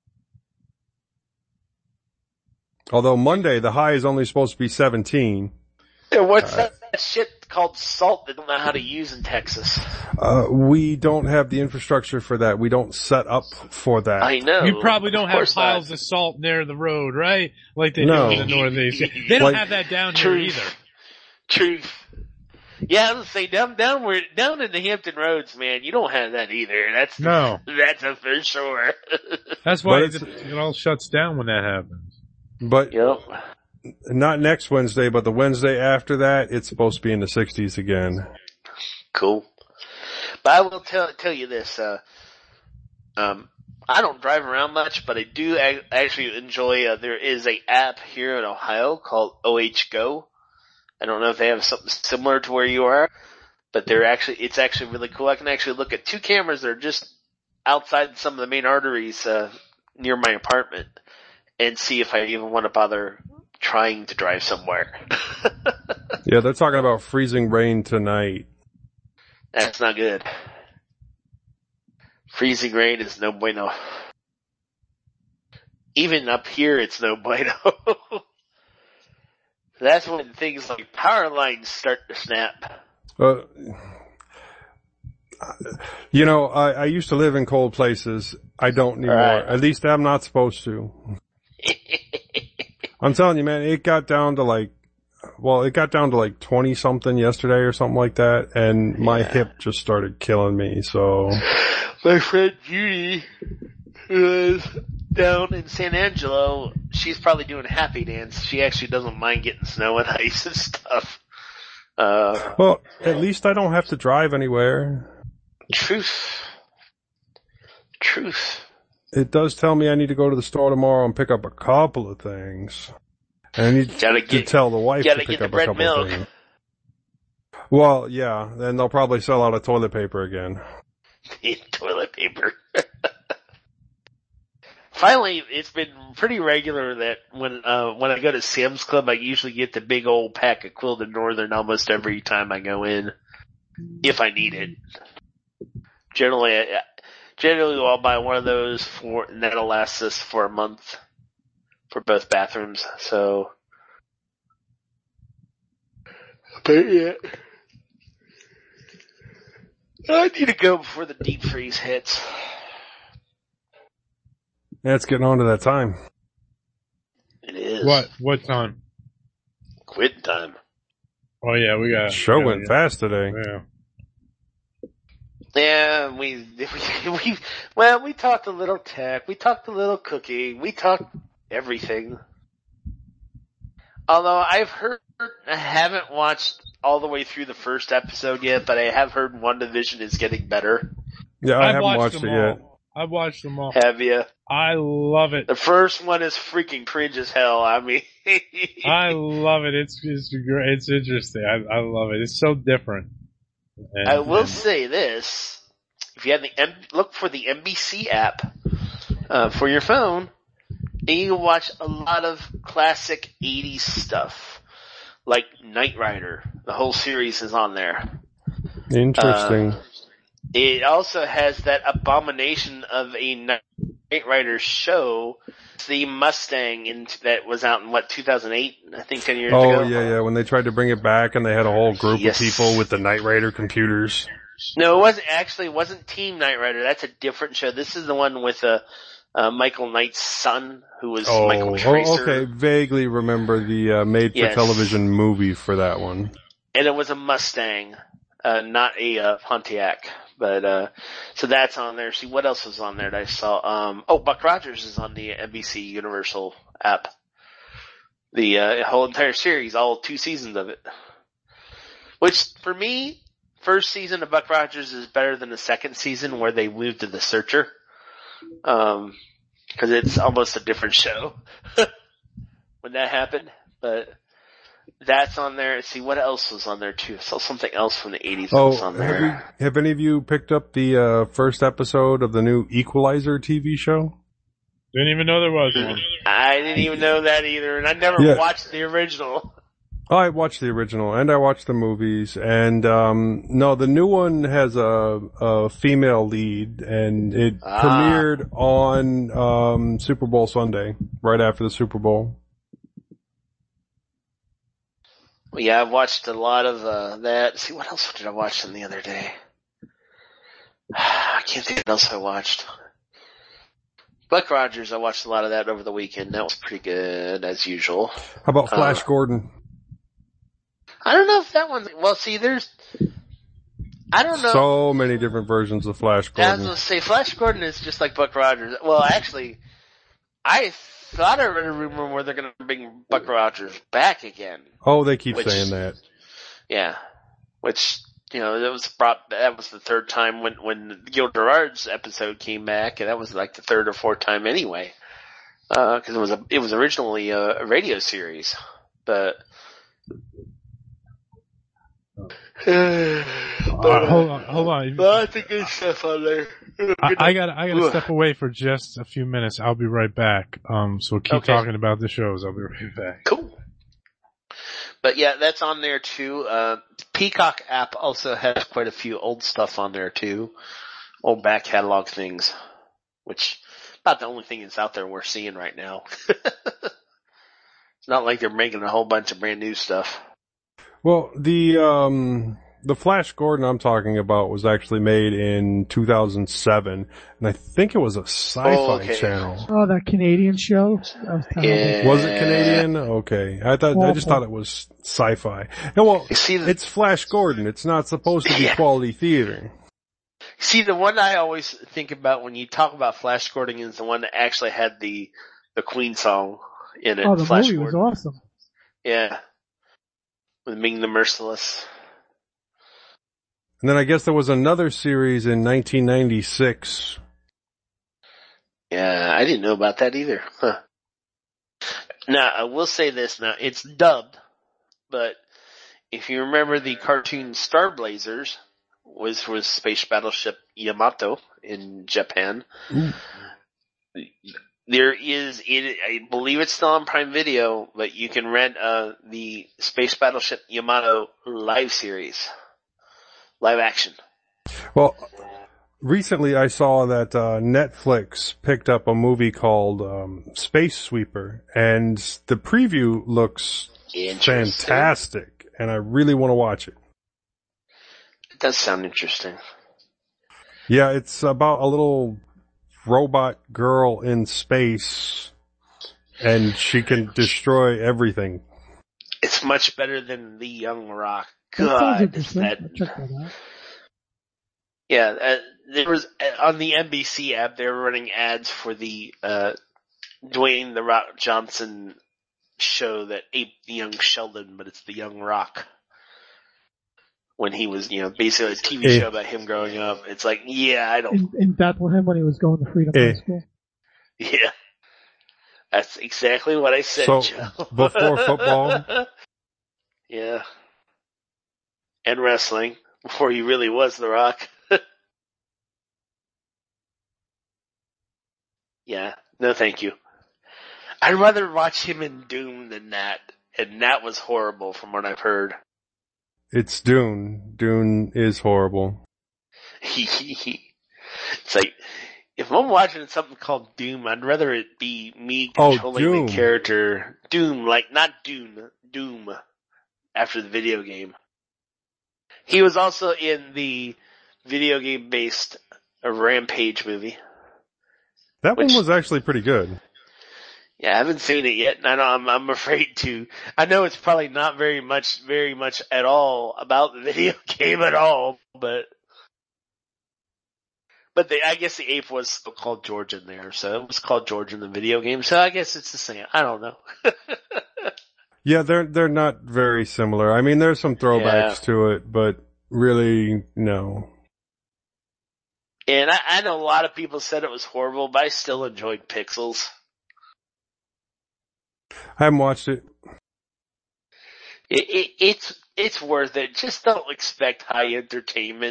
Although Monday, the high is only supposed to be seventeen. And what's Uh, that shit called salt that I don't know how to use in Texas? Uh, we don't have the infrastructure for that. We don't set up for that. I know. You probably don't Of have course not. piles of salt near the road, right? Like they No. do in the Northeast. They don't Like- have that down here Truth. either. Truth. Yeah, I was say down down where down in the Hampton Roads, man, you don't have that either. That's No. that's a for sure. That's why But it, it's- it all shuts down when that happens. But Yep. not next Wednesday, but the Wednesday after that, it's supposed to be in the sixties again. Cool. But I will tell tell you this. Uh, um, I don't drive around much, but I do ac- actually enjoy. Uh, there is a app here in Ohio called O H Go. I don't know if they have something similar to where you are, but they're actually it's actually really cool. I can actually look at two cameras that are just outside some of the main arteries uh, near my apartment and see if I even want to bother trying to drive somewhere. Yeah, they're talking about freezing rain tonight. That's not good. Freezing rain is no bueno. Even up here, it's no bueno. That's when things like power lines start to snap. Uh, you know, I, I used to live in cold places. I don't anymore. Right. At least I'm not supposed to. I'm telling you, man, it got down to like, well, it got down to like twenty something yesterday or something like that, and my Yeah. hip just started killing me, so. My friend Judy, who is down in San Angelo, she's probably doing a happy dance. She actually doesn't mind getting snow and ice and stuff. Uh, Well, at least I don't have to drive anywhere. truth. Truth. It does tell me I need to go to the store tomorrow and pick up a couple of things. And I need Gotta to get- tell the wife to gotta pick get the up a bread couple milk. of things. Well, yeah, then they'll probably sell out of toilet paper again. Toilet paper. Finally, it's been pretty regular that when uh when I go to Sam's Club, I usually get the big old pack of Quilted Northern almost every time I go in, if I need it. Generally, I, generally I'll buy one of those for, and that'll last us for a month for both bathrooms. So, but yeah, I need to go before the deep freeze hits. Yeah, it's getting on to that time. It is. What? What time? Quit time. Oh yeah, we got. Show we went gotta fast today. get- Yeah. Yeah, we, we, we, well, we talked a little tech, we talked a little cooking, we talked everything. Although I've heard, I haven't watched all the way through the first episode yet, but I have heard WandaVision is getting better. Yeah, I I've haven't watched, watched them it yet. all. I've watched them all. Have you? I love it. The first one is freaking cringe as hell. I mean, I love it. It's it's great. It's interesting. I I love it. It's so different. And, I will and- say this: if you have the M- look for the N B C app uh, for your phone, and you can watch a lot of classic eighties stuff, like Knight Rider. The whole series is on there. Interesting. Uh, it also has that abomination of a Knight Rider show, the Mustang, in, that was out in what two thousand eight, I think, ten years oh, ago. yeah, yeah, when they tried to bring it back and they had a whole group Yes. of people with the Knight Rider computers. No, it wasn't actually. It wasn't Team Knight Rider. That's a different show. This is the one with uh, uh Michael Knight's son, who was Oh, Michael oh, Tracer. okay, vaguely remember the uh, made-for-television movie for that one. And it was a Mustang, uh, not a uh, Pontiac. But uh so that's on there. See, what else was on there that I saw? Um, oh, Buck Rogers is on the N B C Universal app. The uh, whole entire series, all two seasons of it. Which, for me, first season of Buck Rogers is better than the second season where they moved to the Searcher. Um, cause it's almost a different show when that happened. But that's on there. See, what else was on there too? I saw something else from the eighties that Oh, was on have, you, there. have any of you picked up the uh, first episode of the new Equalizer T V show? Didn't even know there was one. I didn't even know that either, and I never Yeah. watched the original. Oh, I watched the original and I watched the movies, and um no, the new one has a, a female lead, and it Ah. premiered on um Super Bowl Sunday, right after the Super Bowl. Well, yeah, I've watched a lot of uh, that. See, what else did I watch them the other day? I can't think what else I watched. Buck Rogers, I watched a lot of that over the weekend. That was pretty good, as usual. How about Flash Uh, Gordon? I don't know if that one's... Well, see, there's... I don't know. So many different versions of Flash I was Gordon. going to say, Flash Gordon is just like Buck Rogers. Well, actually, I thought I read a rumor where they're going to bring Buck Rogers back again. Oh, they keep Which- saying that. Yeah. Which, you know, that was brought, that was the third time when, when Gil Gerard's episode came back, and that was like the third or fourth time anyway. Uh, cause it was a, it was originally a, a radio series. But, but, Uh, hold on, hold on. lots of good stuff on there. I, I gotta, I gotta step away for just a few minutes. I'll be right back. Um, so keep Okay. talking about the shows. I'll be right back. Cool. But yeah, that's on there too. Uh, Peacock app also has quite a few old stuff on there too. Old back catalog things, which about the only thing that's out there we're seeing right now. It's not like they're making a whole bunch of brand new stuff. Well, the um, the Flash Gordon I'm talking about was actually made in two thousand seven, and I think it was a Sci-Fi Oh, okay. channel. Oh, that Canadian show? That was terrible. Yeah. Was it Canadian? Okay, I thought I just Awful. thought it was Sci-Fi. Yeah, well, You see the- it's Flash Gordon. It's not supposed to be Yeah. quality theater. See, the one I always think about when you talk about Flash Gordon is the one that actually had the the Queen song in it. Oh, the Flash movie Gordon. was awesome. Yeah. With Ming the Merciless. And then I guess there was another series in nineteen ninety-six. Yeah, I didn't know about that either. Huh. Now, I will say this now, it's dubbed, but if you remember the cartoon Star Blazers, was was Space Battleship Yamato in Japan. Ooh. There is, it, I believe it's still on Prime Video, but you can rent uh, the Space Battleship Yamato live series, live action. Well, recently I saw that uh, Netflix picked up a movie called um, Space Sweeper, and the preview looks Interesting. fantastic, and I really want to watch it. It does sound interesting. Yeah, it's about a little robot girl in space, and she can destroy everything. It's much better than The Young Rock. That sounds God, interesting. that, I'll check that out. yeah, uh, there was, uh, on the N B C app, they were running ads for the, uh, Dwayne The Rock Johnson show that aped the young Sheldon, but it's The Young Rock. When he was, you know, basically a T V Eh. show about him growing up. It's like, yeah, I don't, In, in Bethlehem when he was going to Freedom Eh. High School. yeah. That's exactly what I said, So, Joe. before football? Yeah. And wrestling. Before he really was The Rock. Yeah. No, thank you. I'd rather watch him in Doom than that. And that was horrible from what I've heard. It's Dune. Dune is horrible. It's like, if I'm watching something called Doom, I'd rather it be me Oh, controlling Doom. the character. Doom, like, not Dune, Doom, after the video game. He was also in the video game based uh, Rampage movie. That Which- one was actually pretty good. Yeah, I haven't seen it yet, and I know I'm, I'm afraid to. I know it's probably not very much, very much at all about the video game at all, but, but the, I guess the ape was still called George in there, so it was called George in the video game, so I guess it's the same. I don't know. Yeah, they're they're not very similar. I mean, there's some throwbacks Yeah. to it, but really, no. And I, I know a lot of people said it was horrible, but I still enjoyed Pixels. I haven't watched it. It, it, it's, it's worth it. Just don't expect high entertainment.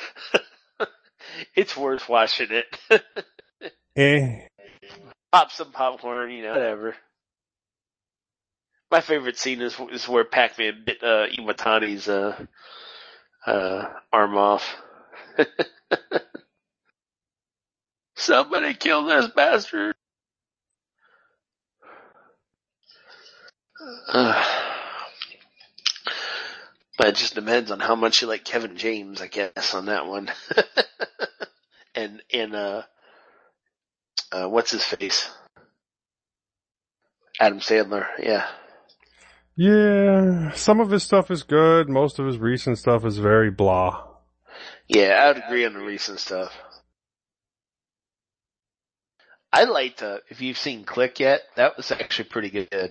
It's worth watching it. Eh. Pop some popcorn, you know, whatever. My favorite scene is, is where Pac-Man bit, uh, Iwatani's, uh, uh, arm off. Somebody kill this bastard! Uh, but it just depends on how much you like Kevin James, I guess, on that one. and, and, uh, uh, what's his face? Adam Sandler, yeah. Yeah, some of his stuff is good. Most of his recent stuff is very blah. Yeah, I would agree on the recent stuff. I liked, uh, if you've seen Click yet, that was actually pretty good.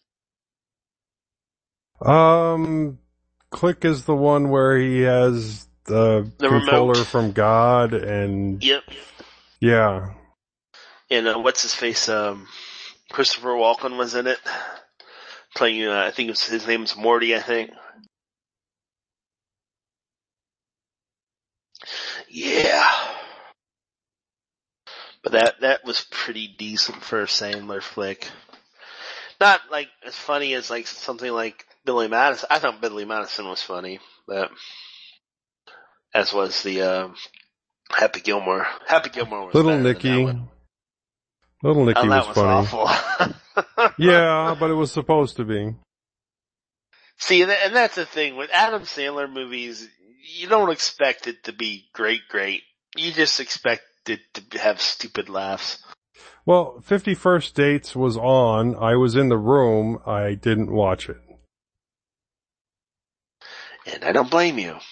Um, Click is the one where he has the, The controller remote. from God, and Yep. yeah, And, uh, what's his face, um, Christopher Walken was in it. Playing, uh, I think it was, his name's Morty, I think. Yeah. But that, that was pretty decent for a Sandler flick. Not like as funny as like something like Billy Madison. I thought Billy Madison was funny, but as was the, uh, Happy Gilmore. Happy Gilmore was Little better than Nicky. that one. Little Nicky Oh, that was was funny. awful. Yeah, but it was supposed to be. See, and that's the thing with Adam Sandler movies. You don't expect it to be great, great. You just expect it to have stupid laughs. Well, fifty-first Dates was on. I was in the room. I didn't watch it. And I don't blame you.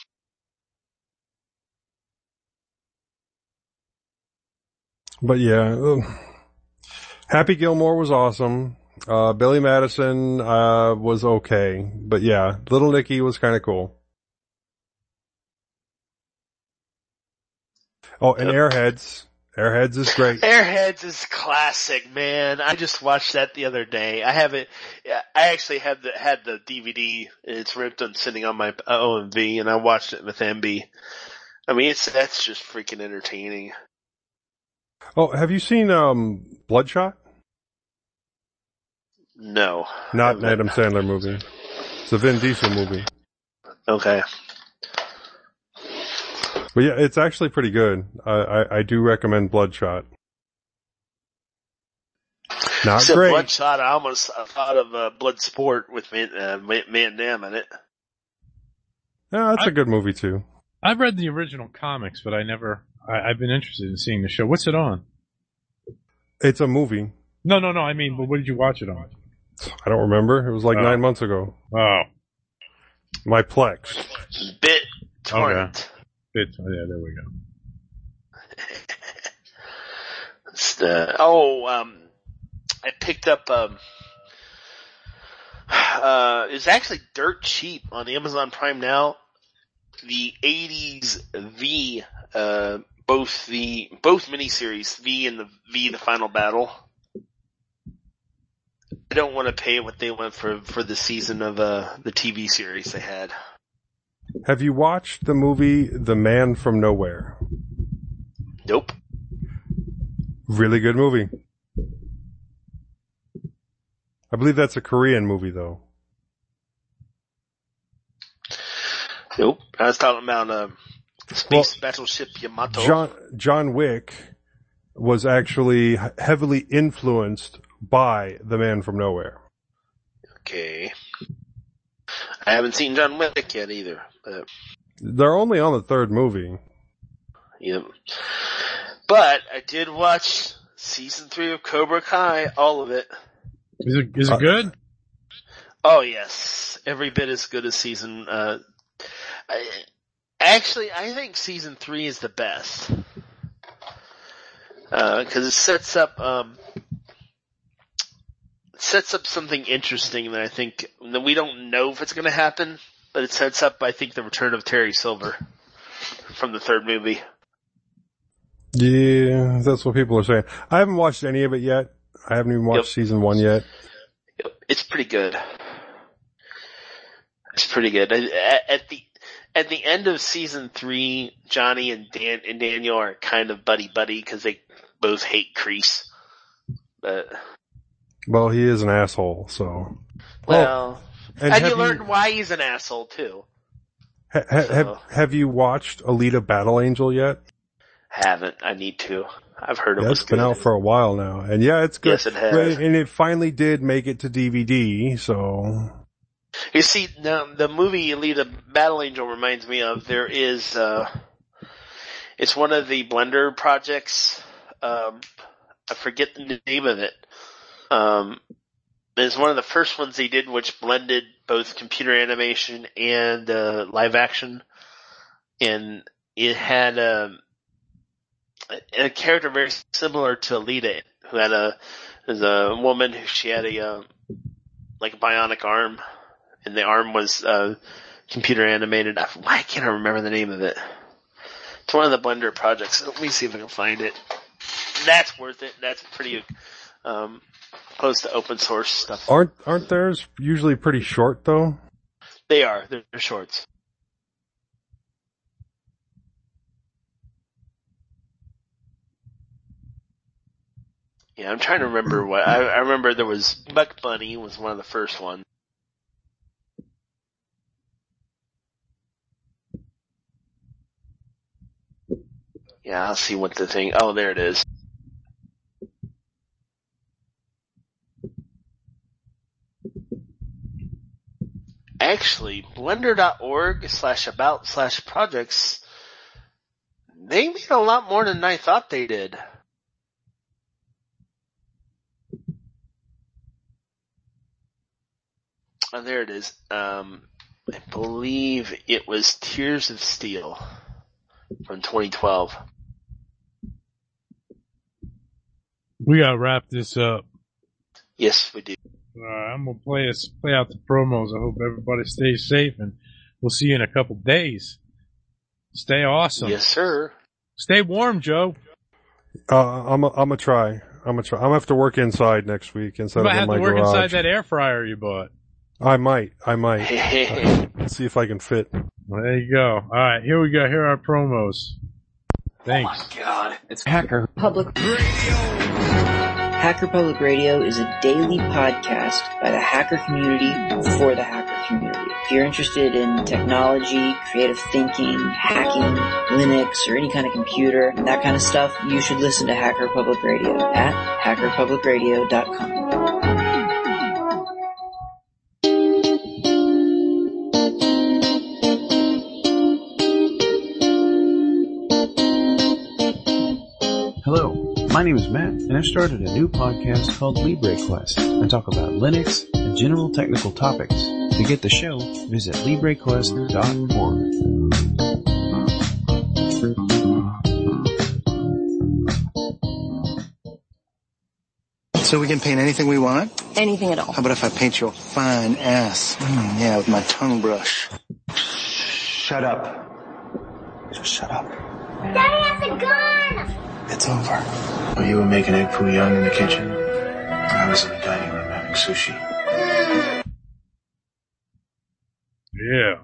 But yeah, uh, Happy Gilmore was awesome. Uh, Billy Madison, uh, was okay. But yeah, Little Nicky was kind of cool. Oh, and Airheads. Airheads is great. Airheads is classic, man. I just watched that the other day. I have it. I actually had the had the D V D. It's ripped and sitting on my O M V, and I watched it with M B. I mean, it's that's just freaking entertaining. Oh, have you seen um Bloodshot? No, Not an Adam Sandler movie. It's a Vin Diesel movie. Okay. But yeah, it's actually pretty good. I, I, I do recommend Bloodshot. Not Except great. Bloodshot, I almost thought of uh, Bloodsport with Van, uh, Van Damme in it. Yeah, that's I, a good movie too. I've read the original comics, but I never. I, I've been interested in seeing the show. What's it on? It's a movie. No, no, no. I mean, but what did you watch it on? I don't remember. It was like Oh. nine months ago. Oh, My Plex. Bit torrent. Bit. Oh, yeah, there we go. It's the, oh, um, I picked up, um, uh, it's actually dirt cheap on Amazon Prime now. The eighties V, uh, both the, both miniseries, V and the V, the Final Battle. I don't want to pay what they went for, for the season of, uh, the T V series they had. Have you watched the movie The Man from Nowhere? Nope. Really good movie. I believe that's a Korean movie though. Nope. I was talking about, uh, Space Well, Battleship Yamato. John, John Wick was actually heavily influenced by The Man from Nowhere. Okay. I haven't seen John Wick yet either. But, They're only on the third movie. yeah. But I did watch season three of Cobra Kai, all of it. Is it is it Uh, good? Oh yes, every bit as good as season. Uh, I, actually, I think season three is the best because uh, it sets up um, it sets up something interesting that I think that we don't know if it's going to happen, but it sets up, I think, the return of Terry Silver from the third movie. Yeah, that's what people are saying. I haven't watched any of it yet. I haven't even watched Yep. season one yet. It's pretty good. It's pretty good. At, at the at the end of season three, Johnny and Dan and Daniel are kind of buddy buddy because they both hate Kreese. But Well, he is an asshole, so. well, and and have you learn why he's an asshole too. Ha, ha, So- have, have you watched Alita Battle Angel yet? Haven't. I need to. I've heard it Yeah, was it's been good. out for a while now. And yeah, it's good. Yes, it has. Right, and it finally did make it to D V D, so. You see, now the movie Alita Battle Angel reminds me of, there is, uh, it's one of the Blender projects, um, I forget the name of it. Um, it's one of the first ones they did which blended both computer animation and, uh, live action. And it had, um, a, a character very similar to Alita, who had a, is a woman who, she had a, uh, like a bionic arm. And the arm was, uh, computer animated. I, why can't I remember the name of it? It's one of the Blender projects. Let me see if I can find it. That's worth it. That's pretty, um, close to open source stuff. Aren't, aren't theirs usually pretty short though? They are. They're, they're shorts. Yeah, I'm trying to remember what I, I remember. There was Buck Bunny was one of the first ones. Yeah, I'll see what the thing. Oh, there it is. Actually, blender.org slash about slash projects, they made a lot more than I thought they did. Oh, there it is. Um, I believe it was Tears of Steel from twenty twelve. We gotta wrap this up. Yes, we do. Uh, I'm gonna play us play out the promos. I hope everybody stays safe, and we'll see you in a couple days. Stay awesome. Yes, sir. Stay warm, Joe. Uh, I'm a, I'm gonna try. I'm gonna try. I'm gonna have to work inside next week instead You might of in have my to work garage. inside that air fryer you bought. I might. I might. Uh, see if I can fit. Well, there you go. All right, here we go. Here are our promos. Thanks. Oh my god, it's Hacker Public Radio. Hacker Public Radio is a daily podcast by the hacker community for the hacker community. If you're interested in technology, creative thinking, hacking, Linux, or any kind of computer, that kind of stuff, you should listen to Hacker Public Radio at hacker public radio dot com. Hello, my name is Matt, and I've started a new podcast called LibreQuest. I talk about Linux and general technical topics. To get the show, visit libre quest dot org. So we can paint anything we want? Anything at all. How about if I paint you a fine ass? Mm, yeah, with my tongue brush. Shut up. Just shut up. Daddy has a gun! It's over. While you were making egg foo young in the kitchen, I was in the dining room having sushi. Yeah.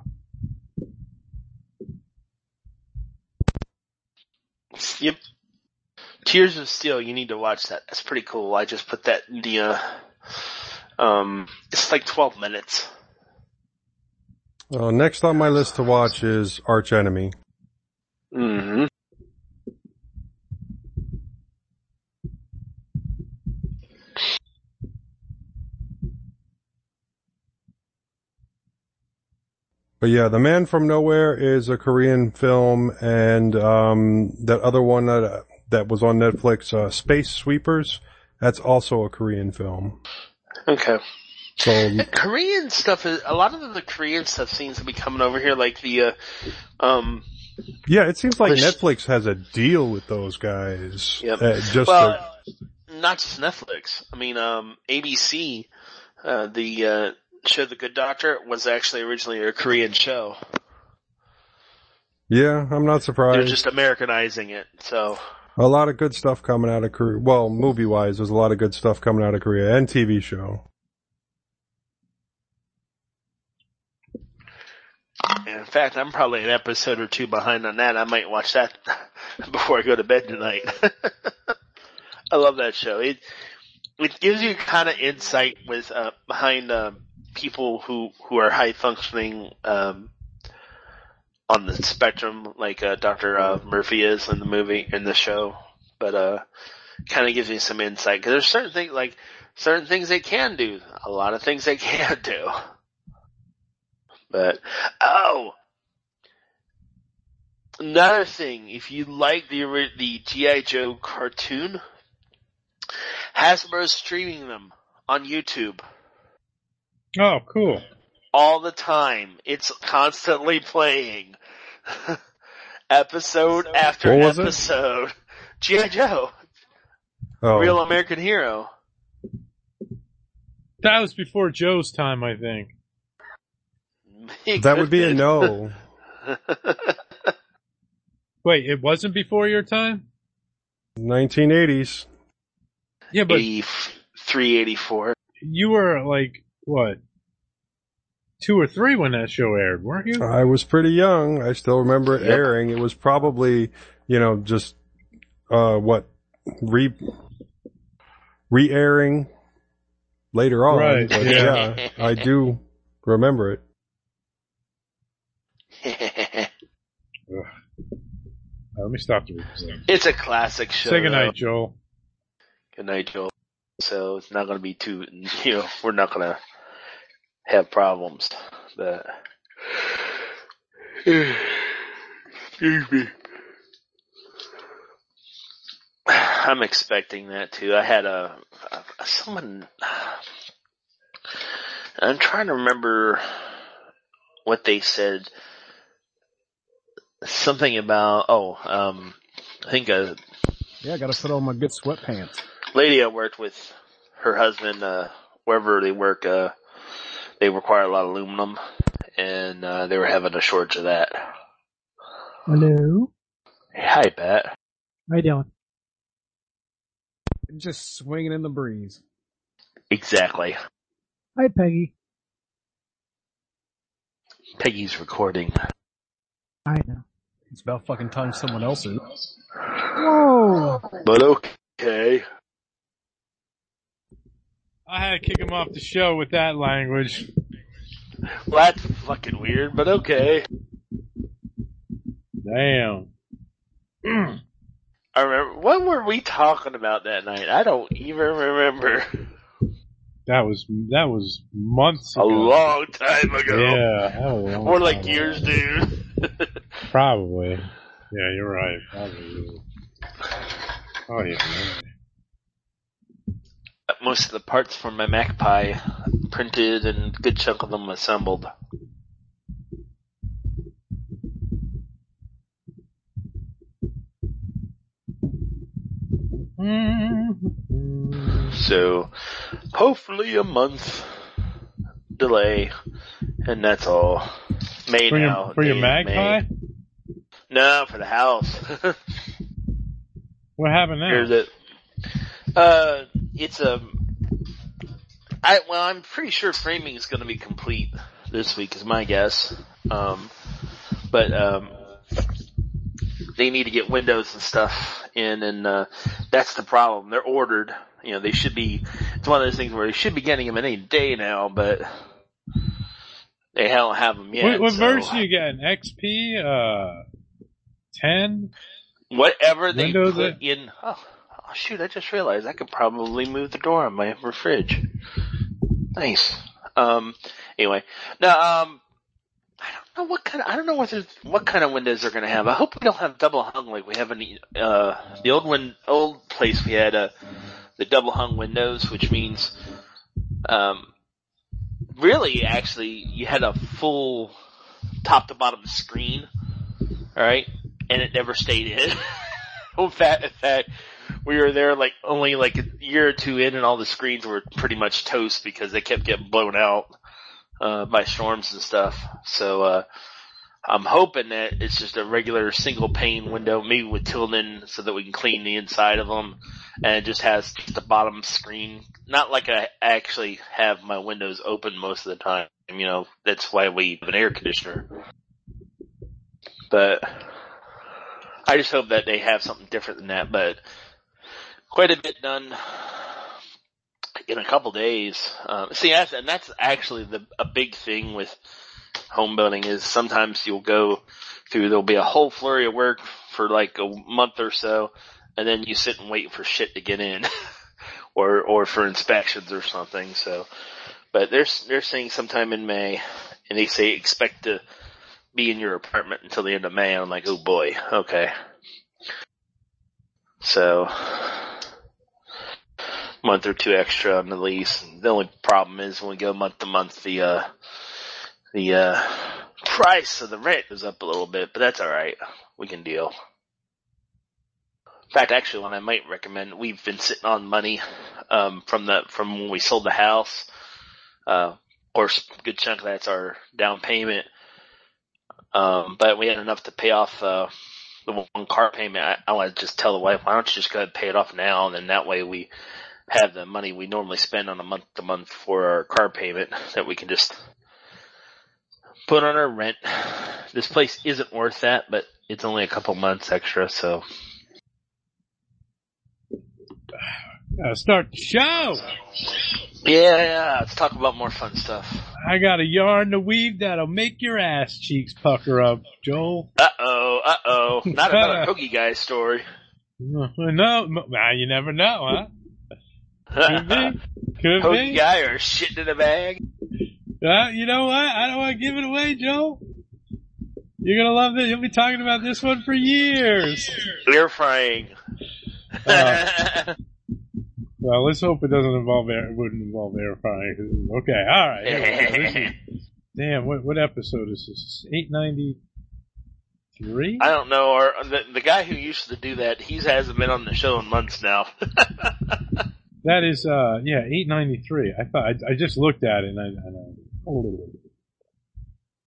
Yep. Tears of Steel, you need to watch that. That's pretty cool. I just put that in the, uh, um, it's like twelve minutes. Uh, next on my list to watch is Arch Enemy. Mm-hmm. But yeah, The Man from Nowhere is a Korean film, and um that other one that uh, that was on Netflix, uh, Space Sweepers, that's also a Korean film. Okay. So Korean stuff is, a lot of the Korean stuff seems to be coming over here, like the, uh, um, yeah, it seems like Which, Netflix has a deal with those guys. Yep. Uh, just well, to, not just Netflix. I mean, um, A B C, uh, the, uh, show The Good Doctor was actually originally a Korean show. yeah, I'm not surprised. They're just Americanizing it, so. A lot of good stuff coming out of Korea. Well, movie-wise, there's a lot of good stuff coming out of Korea, and T V show. In fact, I'm probably an episode or two behind on that. I might watch that before I go to bed tonight. I love that show. It it gives you kind of insight with uh, behind uh, people who who are high functioning um, on the spectrum, like uh, Doctor Uh, Murphy is in the movie in the show. But uh, kind of gives you some insight because there's certain things like certain things they can do, a lot of things they can't do. But, oh, another thing, if you like the the G I. Joe cartoon, Hasbro's streaming them on YouTube. Oh, cool. All the time. It's constantly playing. Episode after What was it? episode. G I. Joe. Oh. Real American Hero. That was before Joe's time, I think. That would be a no. Wait, it wasn't before your time? nineteen eighties. Yeah, but eighty-three, eighty-four. you were like, what? Two or three when that show aired, weren't you? I was pretty young. I still remember it Yep. airing. It was probably, you know, just, uh, what, re, re-airing later on. Right, But yeah. yeah, I do remember it. Ugh. Uh, let me stop the recording. It's a classic show. Say goodnight, though. Joel. Good night, Joel. So it's not going to be too, you know, we're not going to have problems. But, excuse me. I'm expecting that too. I had a, a someone. I'm trying to remember what they said. Something about oh, um, I think a Yeah, I got to put on my good sweatpants. lady I worked with, her husband, uh, wherever they work, uh, they require a lot of aluminum, and uh, they were having a shortage of that. Hello? Hey, hi, Pat. How you doing? Just swinging in the breeze. Exactly. Hi, Peggy. Peggy's recording. I know. It's about fucking time someone else is. Whoa! But okay. I had to kick him off the show with that language. Well, that's fucking weird, but okay. Damn. I remember, what were we talking about that night? I don't even remember. That was that was months A ago. long time ago. Yeah, that was a long More time like ago. years, dude. Probably. Yeah, you're right. Probably. Oh yeah. Most of the parts for my MacPi printed and a good chunk of them assembled. So, hopefully a month delay, and that's all. May For now. your for your day, Magpie? May. No, for the house. What happened now? Here's it. Uh, it's a. I well, I'm pretty sure framing is going to be complete this week, is my guess. Um, but um, they need to get windows and stuff in, and uh, that's the problem. They're ordered. You know, they should be. It's one of those things where they should be getting them any day now, but they don't have them yet. What, what so. version you getting? X P? Uh, ten? Whatever they Windows put it? in. Oh, oh, shoot! I just realized I could probably move the door on my fridge. Nice. Um. Anyway, now um, I don't know what kind. Of, I don't know what there's- what kind of windows they're going to have. I hope we don't have double hung like we have in the uh the old win old place we had uh the double hung windows, which means um really actually you had a full top to bottom screen, all right, and it never stayed in. in fact, in fact, we were there like only like a year or two in, and all the screens were pretty much toast because they kept getting blown out uh by storms and stuff. So uh I'm hoping that it's just a regular single pane window, maybe with Tilden, so that we can clean the inside of them, and it just has the bottom screen. Not like I actually have my windows open most of the time. You know, that's why we have an air conditioner. But I just hope that they have something different than that. But quite a bit done in a couple days. Um, see, that's, and that's actually the a big thing with home building is sometimes you'll go through, there'll be a whole flurry of work for like a month or so, and then you sit and wait for shit to get in, or or for inspections or something. So, but they're they're saying sometime in May, and they say expect to be in your apartment until the end of May. I'm like, oh boy, okay. So, month or two extra on the lease. The only problem is when we go month to month, the uh, the uh, price of the rent goes up a little bit, but that's all right. We can deal. In fact, actually, one I might recommend, we've been sitting on money um, from the from when we sold the house. Uh, of course, a good chunk of that's our down payment, um, but we had enough to pay off uh, the one car payment. I, I want to just tell the wife, why don't you just go ahead and pay it off now, and then that way we have the money we normally spend on a month to month for our car payment that we can just put on our rent. This place isn't worth that, but it's only a couple months extra, so. Gotta start the show. Yeah, yeah. Let's talk about more fun stuff. I got a yarn to weave that'll make your ass cheeks pucker up, Joel. Uh-oh, uh-oh. Not another Hoagie Guy story. No, no, nah, you never know, huh? Could be. Could Hoagie be. Guy or shit in a bag. Uh, you know what? I don't want to give it away, Joel. You're gonna love it. You'll be talking about this one for years. Air frying. Uh, well, let's hope it doesn't involve air. It wouldn't involve air frying. Okay, all right. Here we go. This is, damn, what what episode is this? eight ninety-three? I don't know. Or the the guy who used to do that, he hasn't been on the show in months now. That is, uh, yeah, eight ninety-three. I thought I, I just looked at it and I, I know.